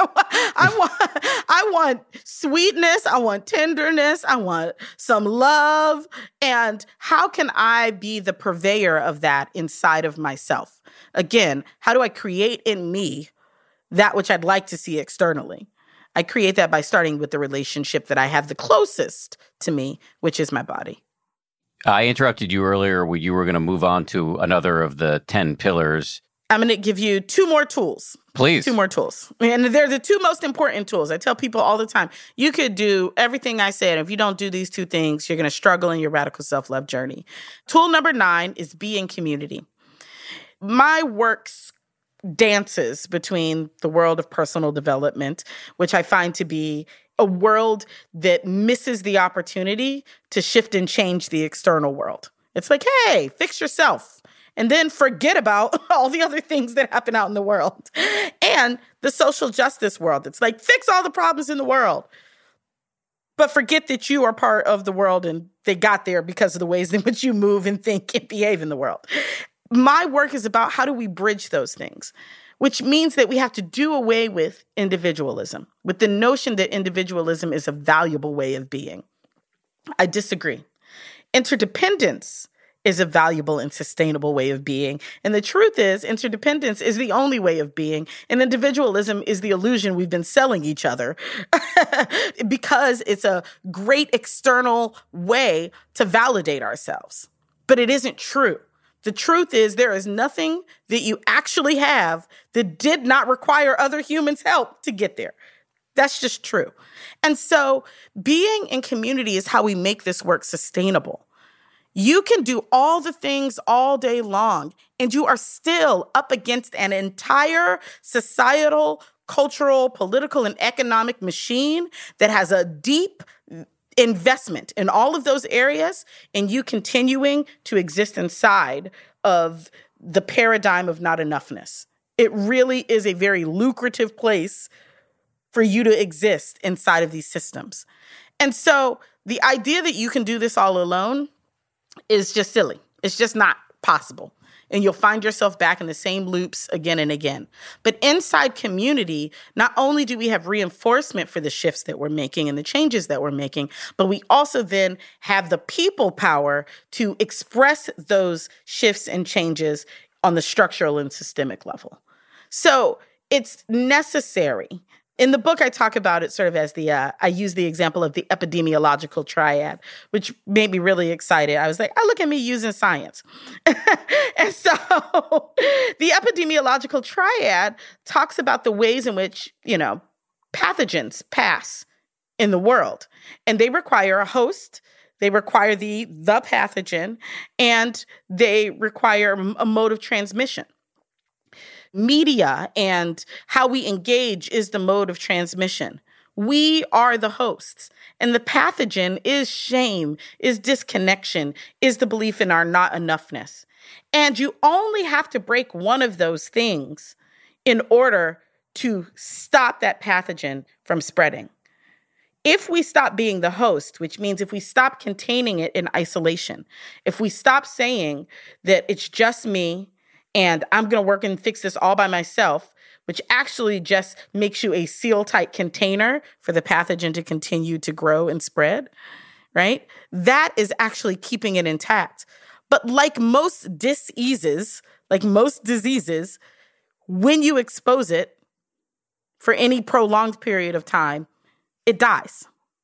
I want I want sweetness. I want tenderness. I want some love. And how can I be the purveyor of that inside of myself? Again, how do I create in me that which I'd like to see externally? I create that by starting with the relationship that I have the closest to me, which is my body. I interrupted you earlier when you were going to move on to another of the ten pillars. I'm going to give you two more tools. Please. Two more tools. And they're the two most important tools. I tell people all the time, you could do everything I said. If you don't do these two things, you're going to struggle in your radical self-love journey. Tool number nine is be in community. My works dances between the world of personal development, which I find to be a world that misses the opportunity to shift and change the external world. It's like, hey, fix yourself. And then forget about all the other things that happen out in the world. And the social justice world. It's like, fix all the problems in the world. But forget that you are part of the world and they got there because of the ways in which you move and think and behave in the world. My work is about how do we bridge those things, which means that we have to do away with individualism, with the notion that individualism is a valuable way of being. I disagree. Interdependence is a valuable and sustainable way of being. And the truth is, interdependence is the only way of being. And individualism is the illusion we've been selling each other because it's a great external way to validate ourselves. But it isn't true. The truth is there is nothing that you actually have that did not require other humans' help to get there. That's just true. And so being in community is how we make this work sustainable. You can do all the things all day long, and you are still up against an entire societal, cultural, political, and economic machine that has a deep investment in all of those areas, and you continuing to exist inside of the paradigm of not enoughness. It really is a very lucrative place for you to exist inside of these systems. And so the idea that you can do this all alone is just silly. It's just not possible. And you'll find yourself back in the same loops again and again. But inside community, not only do we have reinforcement for the shifts that we're making and the changes that we're making, but we also then have the people power to express those shifts and changes on the structural and systemic level. So it's necessary. In the book, I talk about it sort of as the, uh, I use the example of the epidemiological triad, which made me really excited. I was like, oh, look at me using science. And so the epidemiological triad talks about the ways in which, you know, pathogens pass in the world. And they require a host, they require the, the pathogen, and they require a mode of transmission. Media and how we engage is the mode of transmission. We are the hosts. And the pathogen is shame, is disconnection, is the belief in our not enoughness. And you only have to break one of those things in order to stop that pathogen from spreading. If we stop being the host, which means if we stop containing it in isolation, if we stop saying that it's just me, and I'm going to work and fix this all by myself, which actually just makes you a seal-tight container for the pathogen to continue to grow and spread, right? That is actually keeping it intact. But like most diseases, like most diseases, when you expose it for any prolonged period of time, it dies.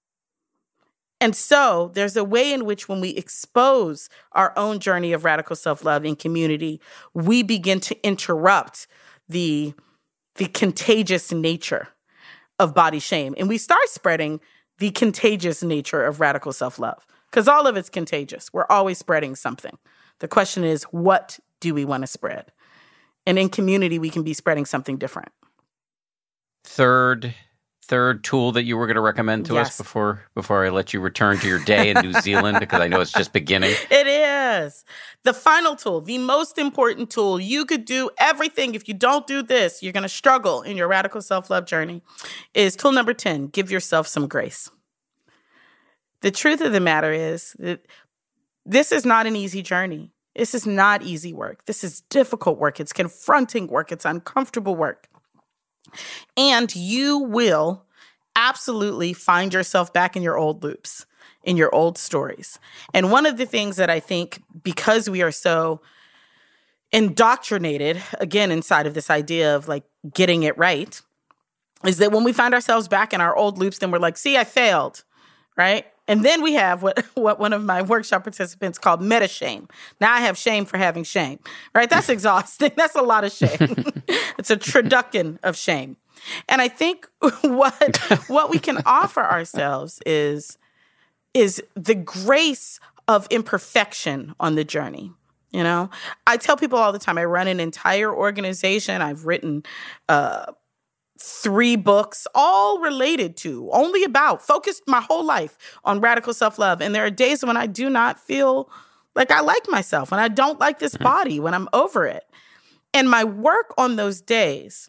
And so there's a way in which when we expose our own journey of radical self-love in community, we begin to interrupt the, the contagious nature of body shame. And we start spreading the contagious nature of radical self-love because all of it's contagious. We're always spreading something. The question is, what do we want to spread? And in community, we can be spreading something different. Third Third tool that you were going to recommend to yes. us before before I let you return to your day in New Zealand, because I know it's just beginning. It is. The final tool, the most important tool. You could do everything. If you don't do this, you're going to struggle in your radical self-love journey, is tool number ten, give yourself some grace. The truth of the matter is that this is not an easy journey. This is not easy work. This is difficult work. It's confronting work. It's uncomfortable work. And you will absolutely find yourself back in your old loops, in your old stories. And one of the things that I think, because we are so indoctrinated, again, inside of this idea of like getting it right, is that when we find ourselves back in our old loops, then we're like, see, I failed, right? And then we have what, what one of my workshop participants called meta shame. Now I have shame for having shame, right? That's exhausting. That's a lot of shame. It's a traducan of shame. And I think what what we can offer ourselves is, is the grace of imperfection on the journey. You know, I tell people all the time, I run an entire organization. I've written uh three books, all related to, only about, focused my whole life on radical self-love. And there are days when I do not feel like I like myself, when I don't like this body, when I'm over it. And my work on those days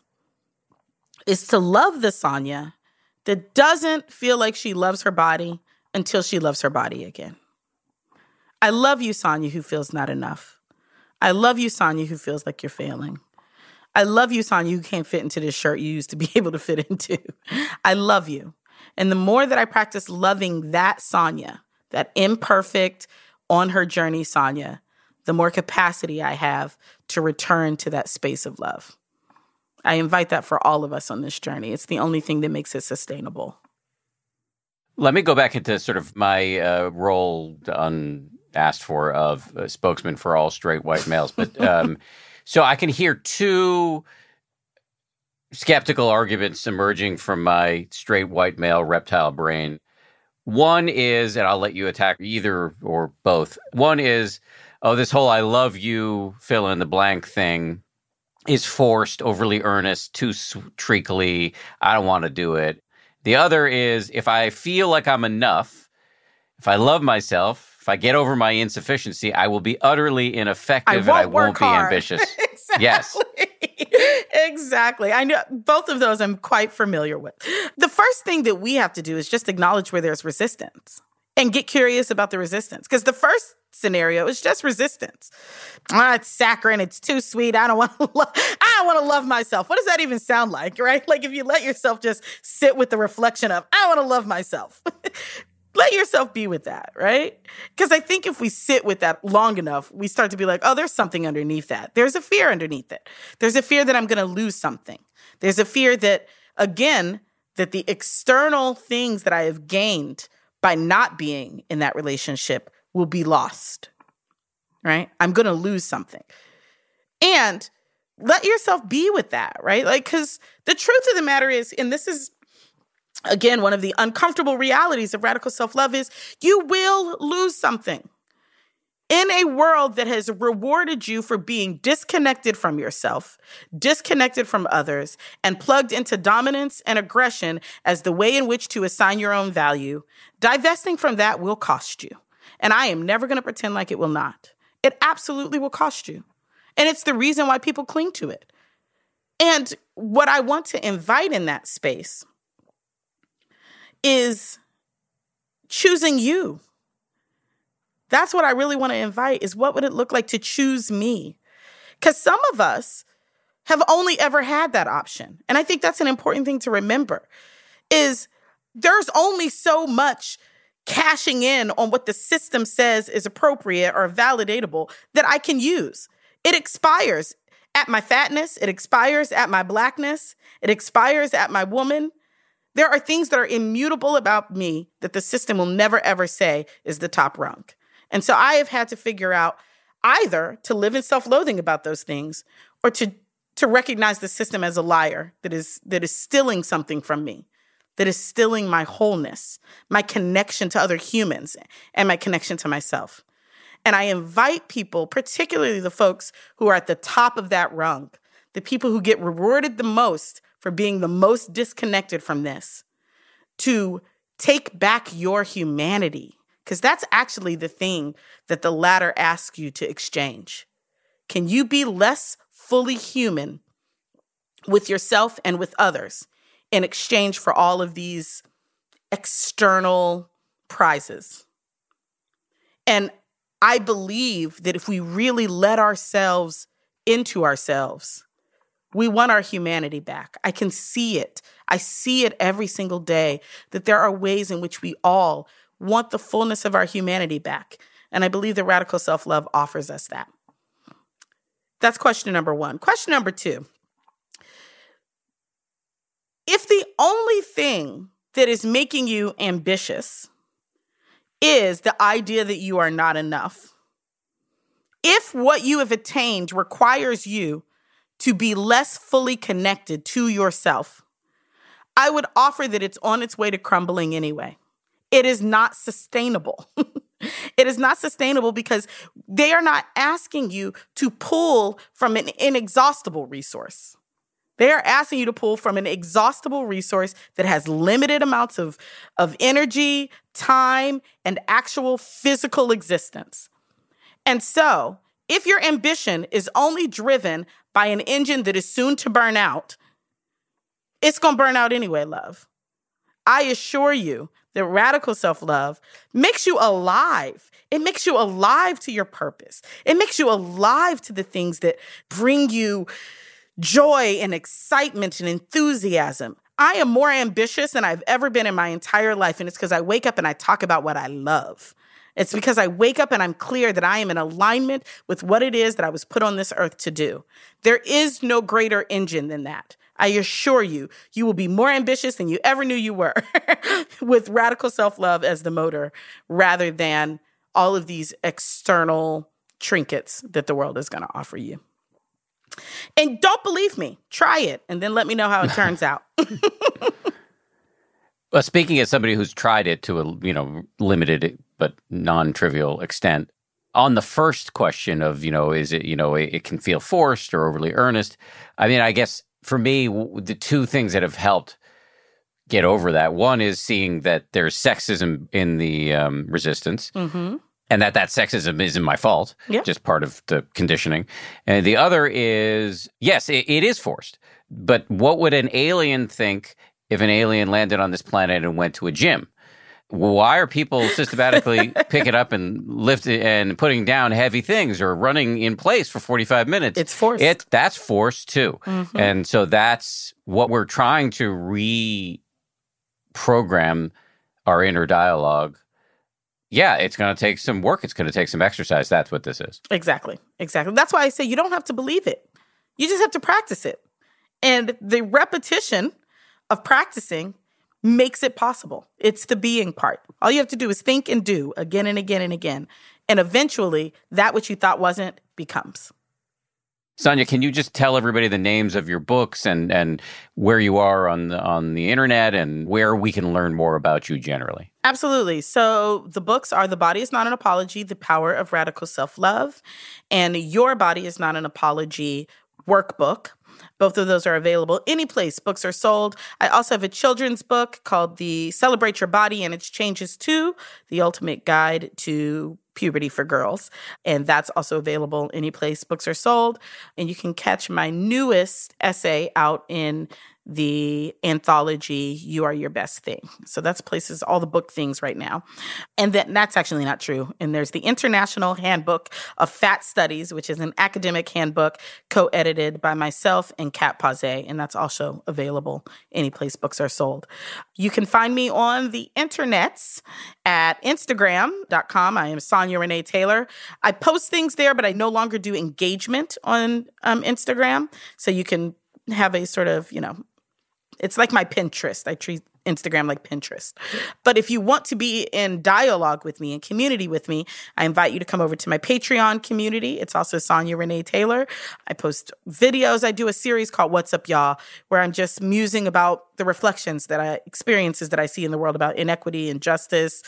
is to love the Sonia that doesn't feel like she loves her body until she loves her body again. I love you, Sonia, who feels not enough. I love you, Sonia, who feels like you're failing. I love you, Sonia, you can't fit into this shirt you used to be able to fit into. I love you. And the more that I practice loving that Sonia, that imperfect, on her journey Sonia, the more capacity I have to return to that space of love. I invite that for all of us on this journey. It's the only thing that makes it sustainable. Let me go back into sort of my uh, role unasked for of uh, spokesman for all straight white males. But um, so I can hear two skeptical arguments emerging from my straight white male reptile brain. One is, and I'll let you attack either or both. One is, oh, this whole I love you, fill in the blank thing is forced, overly earnest, too treacly. I don't want to do it. The other is, if I feel like I'm enough, if I love myself, if I get over my insufficiency, I will be utterly ineffective I and won't I won't work be hard. ambitious. Exactly. Yes. Exactly. I know both of those I'm quite familiar with. The first thing that we have to do is just acknowledge where there's resistance and get curious about the resistance. Because the first scenario is just resistance. Ah, it's saccharine. It's too sweet. I don't want to. Lo- I don't want to love myself. What does that even sound like, right? Like if you let yourself just sit with the reflection of I want to love myself. Let yourself be with that, right? Because I think if we sit with that long enough, we start to be like, oh, there's something underneath that. There's a fear underneath it. There's a fear that I'm going to lose something. There's a fear that, again, that the external things that I have gained by not being in that relationship will be lost, right? I'm going to lose something. And let yourself be with that, right? Like, because the truth of the matter is, and this is, again, one of the uncomfortable realities of radical self-love is you will lose something. In a world that has rewarded you for being disconnected from yourself, disconnected from others, and plugged into dominance and aggression as the way in which to assign your own value, divesting from that will cost you. And I am never going to pretend like it will not. It absolutely will cost you. And it's the reason why people cling to it. And what I want to invite in that space is choosing you. That's what I really want to invite is what would it look like to choose me? Because some of us have only ever had that option. And I think that's an important thing to remember is there's only so much cashing in on what the system says is appropriate or validatable that I can use. It expires at my fatness. It expires at my blackness. It expires at my woman. There are things that are immutable about me that the system will never, ever say is the top rung. And so I have had to figure out either to live in self-loathing about those things or to, to recognize the system as a liar that is, that is stealing something from me, that is stealing my wholeness, my connection to other humans, and my connection to myself. And I invite people, particularly the folks who are at the top of that rung, the people who get rewarded the most for being the most disconnected from this, to take back your humanity, because that's actually the thing that the ladder asks you to exchange. Can you be less fully human with yourself and with others in exchange for all of these external prizes? And I believe that if we really let ourselves into ourselves, we want our humanity back. I can see it. I see it every single day, that there are ways in which we all want the fullness of our humanity back. And I believe that radical self-love offers us that. That's question number one. Question number two. If the only thing that is making you ambitious is the idea that you are not enough. If what you have attained requires you to be less fully connected to yourself, I would offer that it's on its way to crumbling anyway. It is not sustainable. It is not sustainable because they are not asking you to pull from an inexhaustible resource. They are asking you to pull from an exhaustible resource that has limited amounts of, of energy, time, and actual physical existence. And so, if your ambition is only driven by an engine that is soon to burn out, it's going to burn out anyway, love. I assure you that radical self-love makes you alive. It makes you alive to your purpose. It makes you alive to the things that bring you joy and excitement and enthusiasm. I am more ambitious than I've ever been in my entire life, and it's because I wake up and I talk about what I love. It's because I wake up and I'm clear that I am in alignment with what it is that I was put on this earth to do. There is no greater engine than that. I assure you, you will be more ambitious than you ever knew you were with radical self-love as the motor rather than all of these external trinkets that the world is going to offer you. And don't believe me, try it, and then let me know how it turns out. Well, speaking as somebody who's tried it to a you know limited but non-trivial extent, on the first question of, you know, is it, you know, it, it can feel forced or overly earnest. I mean, I guess for me, w- the two things that have helped get over that, one is seeing that there's sexism in the um, resistance. Mm-hmm. And that that sexism isn't my fault, yeah. Just part of the conditioning. And the other is, yes, it, it is forced. But what would an alien think if an alien landed on this planet and went to a gym? Why are people systematically picking up and lifting and putting down heavy things or running in place for forty-five minutes? It's forced. It, that's forced too. Mm-hmm. And so that's what we're trying to reprogram our inner dialogue. Yeah, it's going to take some work. It's going to take some exercise. That's what this is. Exactly. Exactly. That's why I say you don't have to believe it. You just have to practice it. And the repetition of practicing makes it possible. It's the being part. All you have to do is think and do again and again and again. And eventually, that which you thought wasn't becomes. Sonia, can you just tell everybody the names of your books and, and where you are on the, on the internet and where we can learn more about you generally? Absolutely. So the books are The Body is Not an Apology, The Power of Radical Self-Love, and Your Body is Not an Apology workbook. Both of those are available any place books are sold. I also have a children's book called The Celebrate Your Body and Its Changes Too, The Ultimate Guide to Puberty for Girls. And that's also available any place books are sold. And you can catch my newest essay out in the anthology, You Are Your Best Thing. So that's places, all the book things right now. And that, that's actually not true. And there's the International Handbook of Fat Studies, which is an academic handbook co-edited by myself and Kat Paze, and that's also available any place books are sold. You can find me on the internets at Instagram dot com. I am Sonia Renee Taylor. I post things there, but I no longer do engagement on um, Instagram. So you can have a sort of, you know, it's like my Pinterest. I treat Instagram like Pinterest. But if you want to be in dialogue with me and community with me, I invite you to come over to my Patreon community. It's also Sonia Renee Taylor. I post videos. I do a series called What's Up, Y'all, where I'm just musing about the reflections that I, experiences that I see in the world about inequity and justice,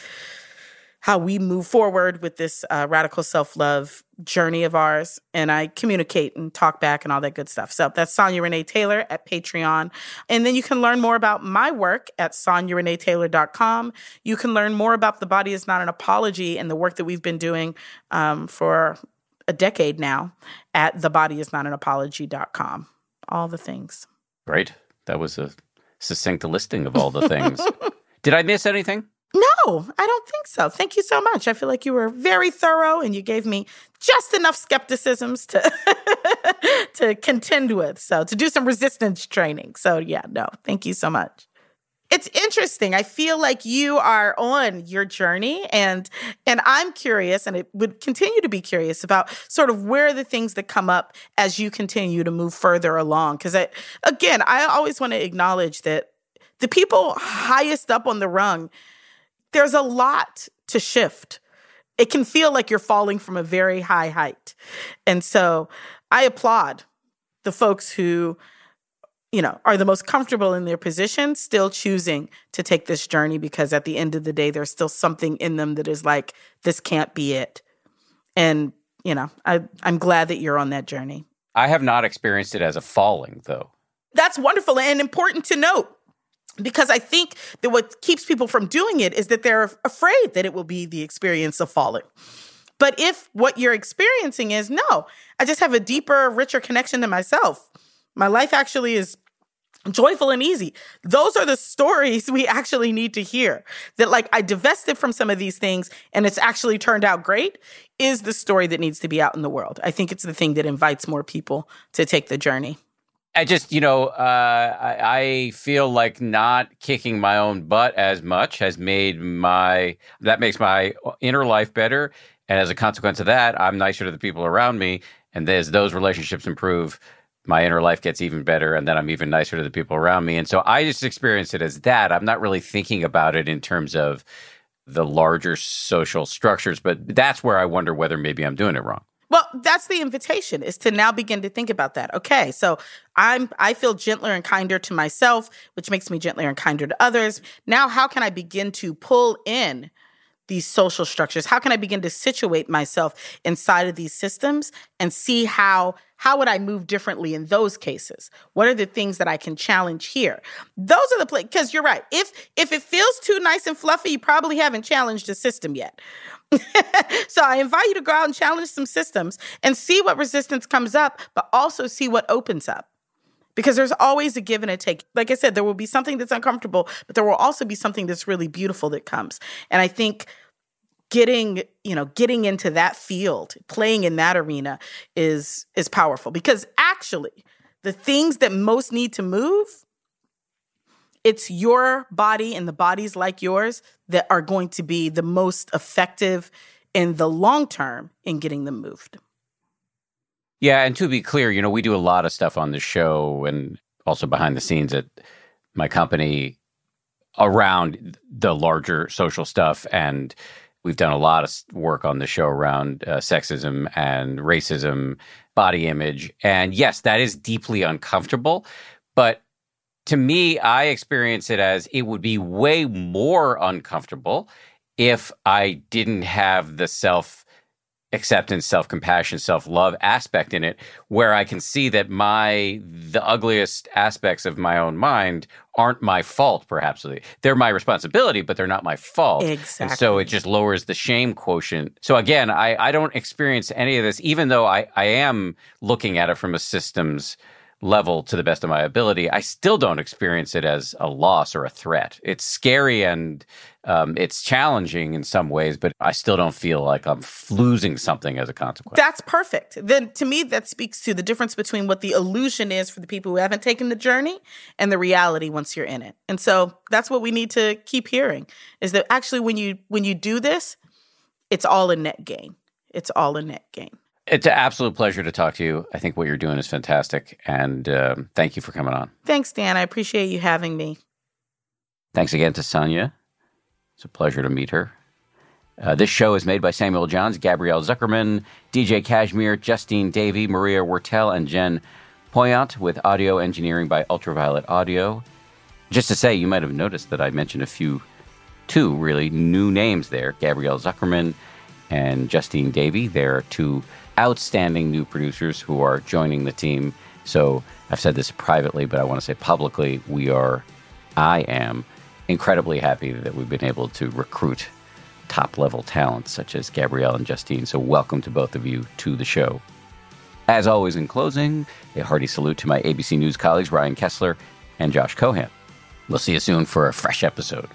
how we move forward with this uh, radical self-love journey of ours. And I communicate and talk back and all that good stuff. So that's Sonia Renee Taylor at Patreon. And then you can learn more about my work at sonia renee taylor dot com. You can learn more about The Body is Not an Apology and the work that we've been doing um, for a decade now at the body is not an apology dot com. All the things. Great. That was a succinct listing of all the things. Did I miss anything? No, I don't think so. Thank you so much. I feel like you were very thorough and you gave me just enough skepticisms to to contend with. So to do some resistance training. So yeah, no, thank you so much. It's interesting. I feel like you are on your journey and and I'm curious and it would continue to be curious about sort of where are the things that come up as you continue to move further along. Because I, again, I always want to acknowledge that the people highest up on the rung, there's a lot to shift. It can feel like you're falling from a very high height. And so I applaud the folks who, you know, are the most comfortable in their position, still choosing to take this journey, because at the end of the day, there's still something in them that is like, this can't be it. And, you know, I, I'm glad that you're on that journey. I have not experienced it as a falling, though. That's wonderful and important to note, because I think that what keeps people from doing it is that they're afraid that it will be the experience of falling. But if what you're experiencing is, no, I just have a deeper, richer connection to myself. My life actually is joyful and easy. Those are the stories we actually need to hear. That like I divested from some of these things and it's actually turned out great is the story that needs to be out in the world. I think it's the thing that invites more people to take the journey. I just, you know, uh, I, I feel like not kicking my own butt as much has made my, that makes my inner life better. And as a consequence of that, I'm nicer to the people around me. And as those relationships improve, my inner life gets even better. And then I'm even nicer to the people around me. And so I just experience it as that. I'm not really thinking about it in terms of the larger social structures, but that's where I wonder whether maybe I'm doing it wrong. Well, that's the invitation, is to now begin to think about that. Okay, so I'm I feel gentler and kinder to myself, which makes me gentler and kinder to others. Now, how can I begin to pull in these social structures? How can I begin to situate myself inside of these systems and see how how would I move differently in those cases? What are the things that I can challenge here? Those are the places, because you're right. If if it feels too nice and fluffy, you probably haven't challenged a system yet. So I invite you to go out and challenge some systems and see what resistance comes up, but also see what opens up. Because there's always a give and a take. Like I said, there will be something that's uncomfortable, but there will also be something that's really beautiful that comes. And I think getting, you know, getting into that field, playing in that arena is is powerful. Because actually, the things that most need to move, it's your body and the bodies like yours that are going to be the most effective in the long term in getting them moved. Yeah, and to be clear, you know, we do a lot of stuff on the show and also behind the scenes at my company around the larger social stuff. And we've done a lot of work on the show around uh, sexism and racism, body image. And yes, that is deeply uncomfortable. But to me, I experience it as it would be way more uncomfortable if I didn't have the self acceptance, self-compassion, self-love aspect in it, where I can see that my the ugliest aspects of my own mind aren't my fault, perhaps. They're my responsibility, but they're not my fault. Exactly. And so it just lowers the shame quotient. So again, I, I don't experience any of this, even though I, I am looking at it from a systems level to the best of my ability. I still don't experience it as a loss or a threat. It's scary and um, it's challenging in some ways, but I still don't feel like I'm losing something as a consequence. That's perfect. Then to me, that speaks to the difference between what the illusion is for the people who haven't taken the journey and the reality once you're in it. And so that's what we need to keep hearing, is that actually when you when you do this, it's all a net gain. It's all a net gain. It's an absolute pleasure to talk to you. I think what you're doing is fantastic. And um, thank you for coming on. Thanks, Dan. I appreciate you having me. Thanks again to Sonia. It's a pleasure to meet her. Uh, this show is made by Samuel Johns, Gabrielle Zuckerman, D J Cashmere, Justine Davey, Maria Wertel, and Jen Poyant, with audio engineering by Ultraviolet Audio. Just to say, you might have noticed that I mentioned a few, two really new names there, Gabrielle Zuckerman and Justine Davey. They're two outstanding new producers who are joining the team. So I've said this privately, but I want to say publicly, we are, I am incredibly happy that we've been able to recruit top-level talent such as Gabrielle and Justine. So welcome to both of you to the show. As always, in closing, a hearty salute to my A B C News colleagues, Ryan Kessler and Josh Cohan. We'll see you soon for a fresh episode.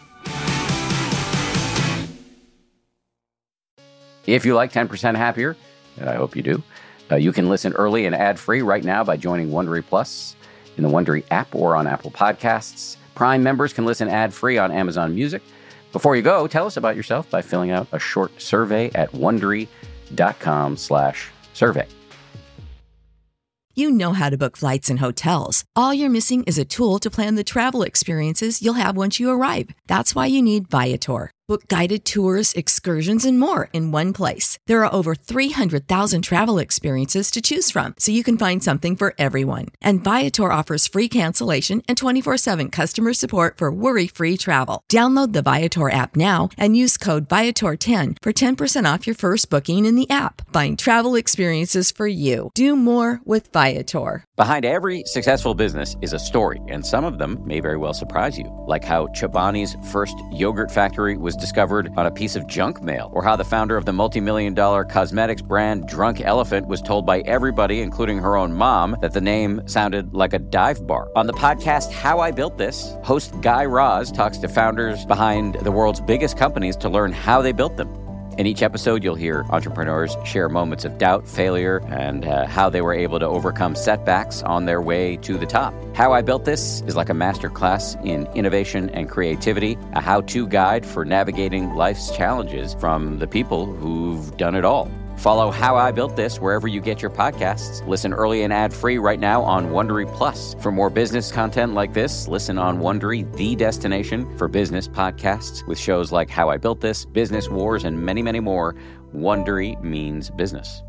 If you like ten percent Happier, and I hope you do, uh, you can listen early and ad-free right now by joining Wondery Plus in the Wondery app or on Apple Podcasts. Prime members can listen ad-free on Amazon Music. Before you go, tell us about yourself by filling out a short survey at Wondery.com slash survey. You know how to book flights and hotels. All you're missing is a tool to plan the travel experiences you'll have once you arrive. That's why you need Viator. Book guided tours, excursions, and more in one place. There are over three hundred thousand travel experiences to choose from, so you can find something for everyone. And Viator offers free cancellation and twenty-four seven customer support for worry-free travel. Download the Viator app now and use code Viator ten for ten percent off your first booking in the app. Find travel experiences for you. Do more with Viator. Behind every successful business is a story, and some of them may very well surprise you, like how Chobani's first yogurt factory was discovered on a piece of junk mail, or how the founder of the multi-million dollar cosmetics brand Drunk Elephant was told by everybody, including her own mom, that the name sounded like a dive bar. On the podcast How I Built This, host Guy Raz talks to founders behind the world's biggest companies to learn how they built them. In each episode, you'll hear entrepreneurs share moments of doubt, failure, and uh, how they were able to overcome setbacks on their way to the top. How I Built This is like a masterclass in innovation and creativity, a how-to guide for navigating life's challenges from the people who've done it all. Follow How I Built This wherever you get your podcasts. Listen early and ad-free right now on Wondery Plus. For more business content like this, listen on Wondery, the destination for business podcasts, with shows like How I Built This, Business Wars, and many, many more. Wondery means business.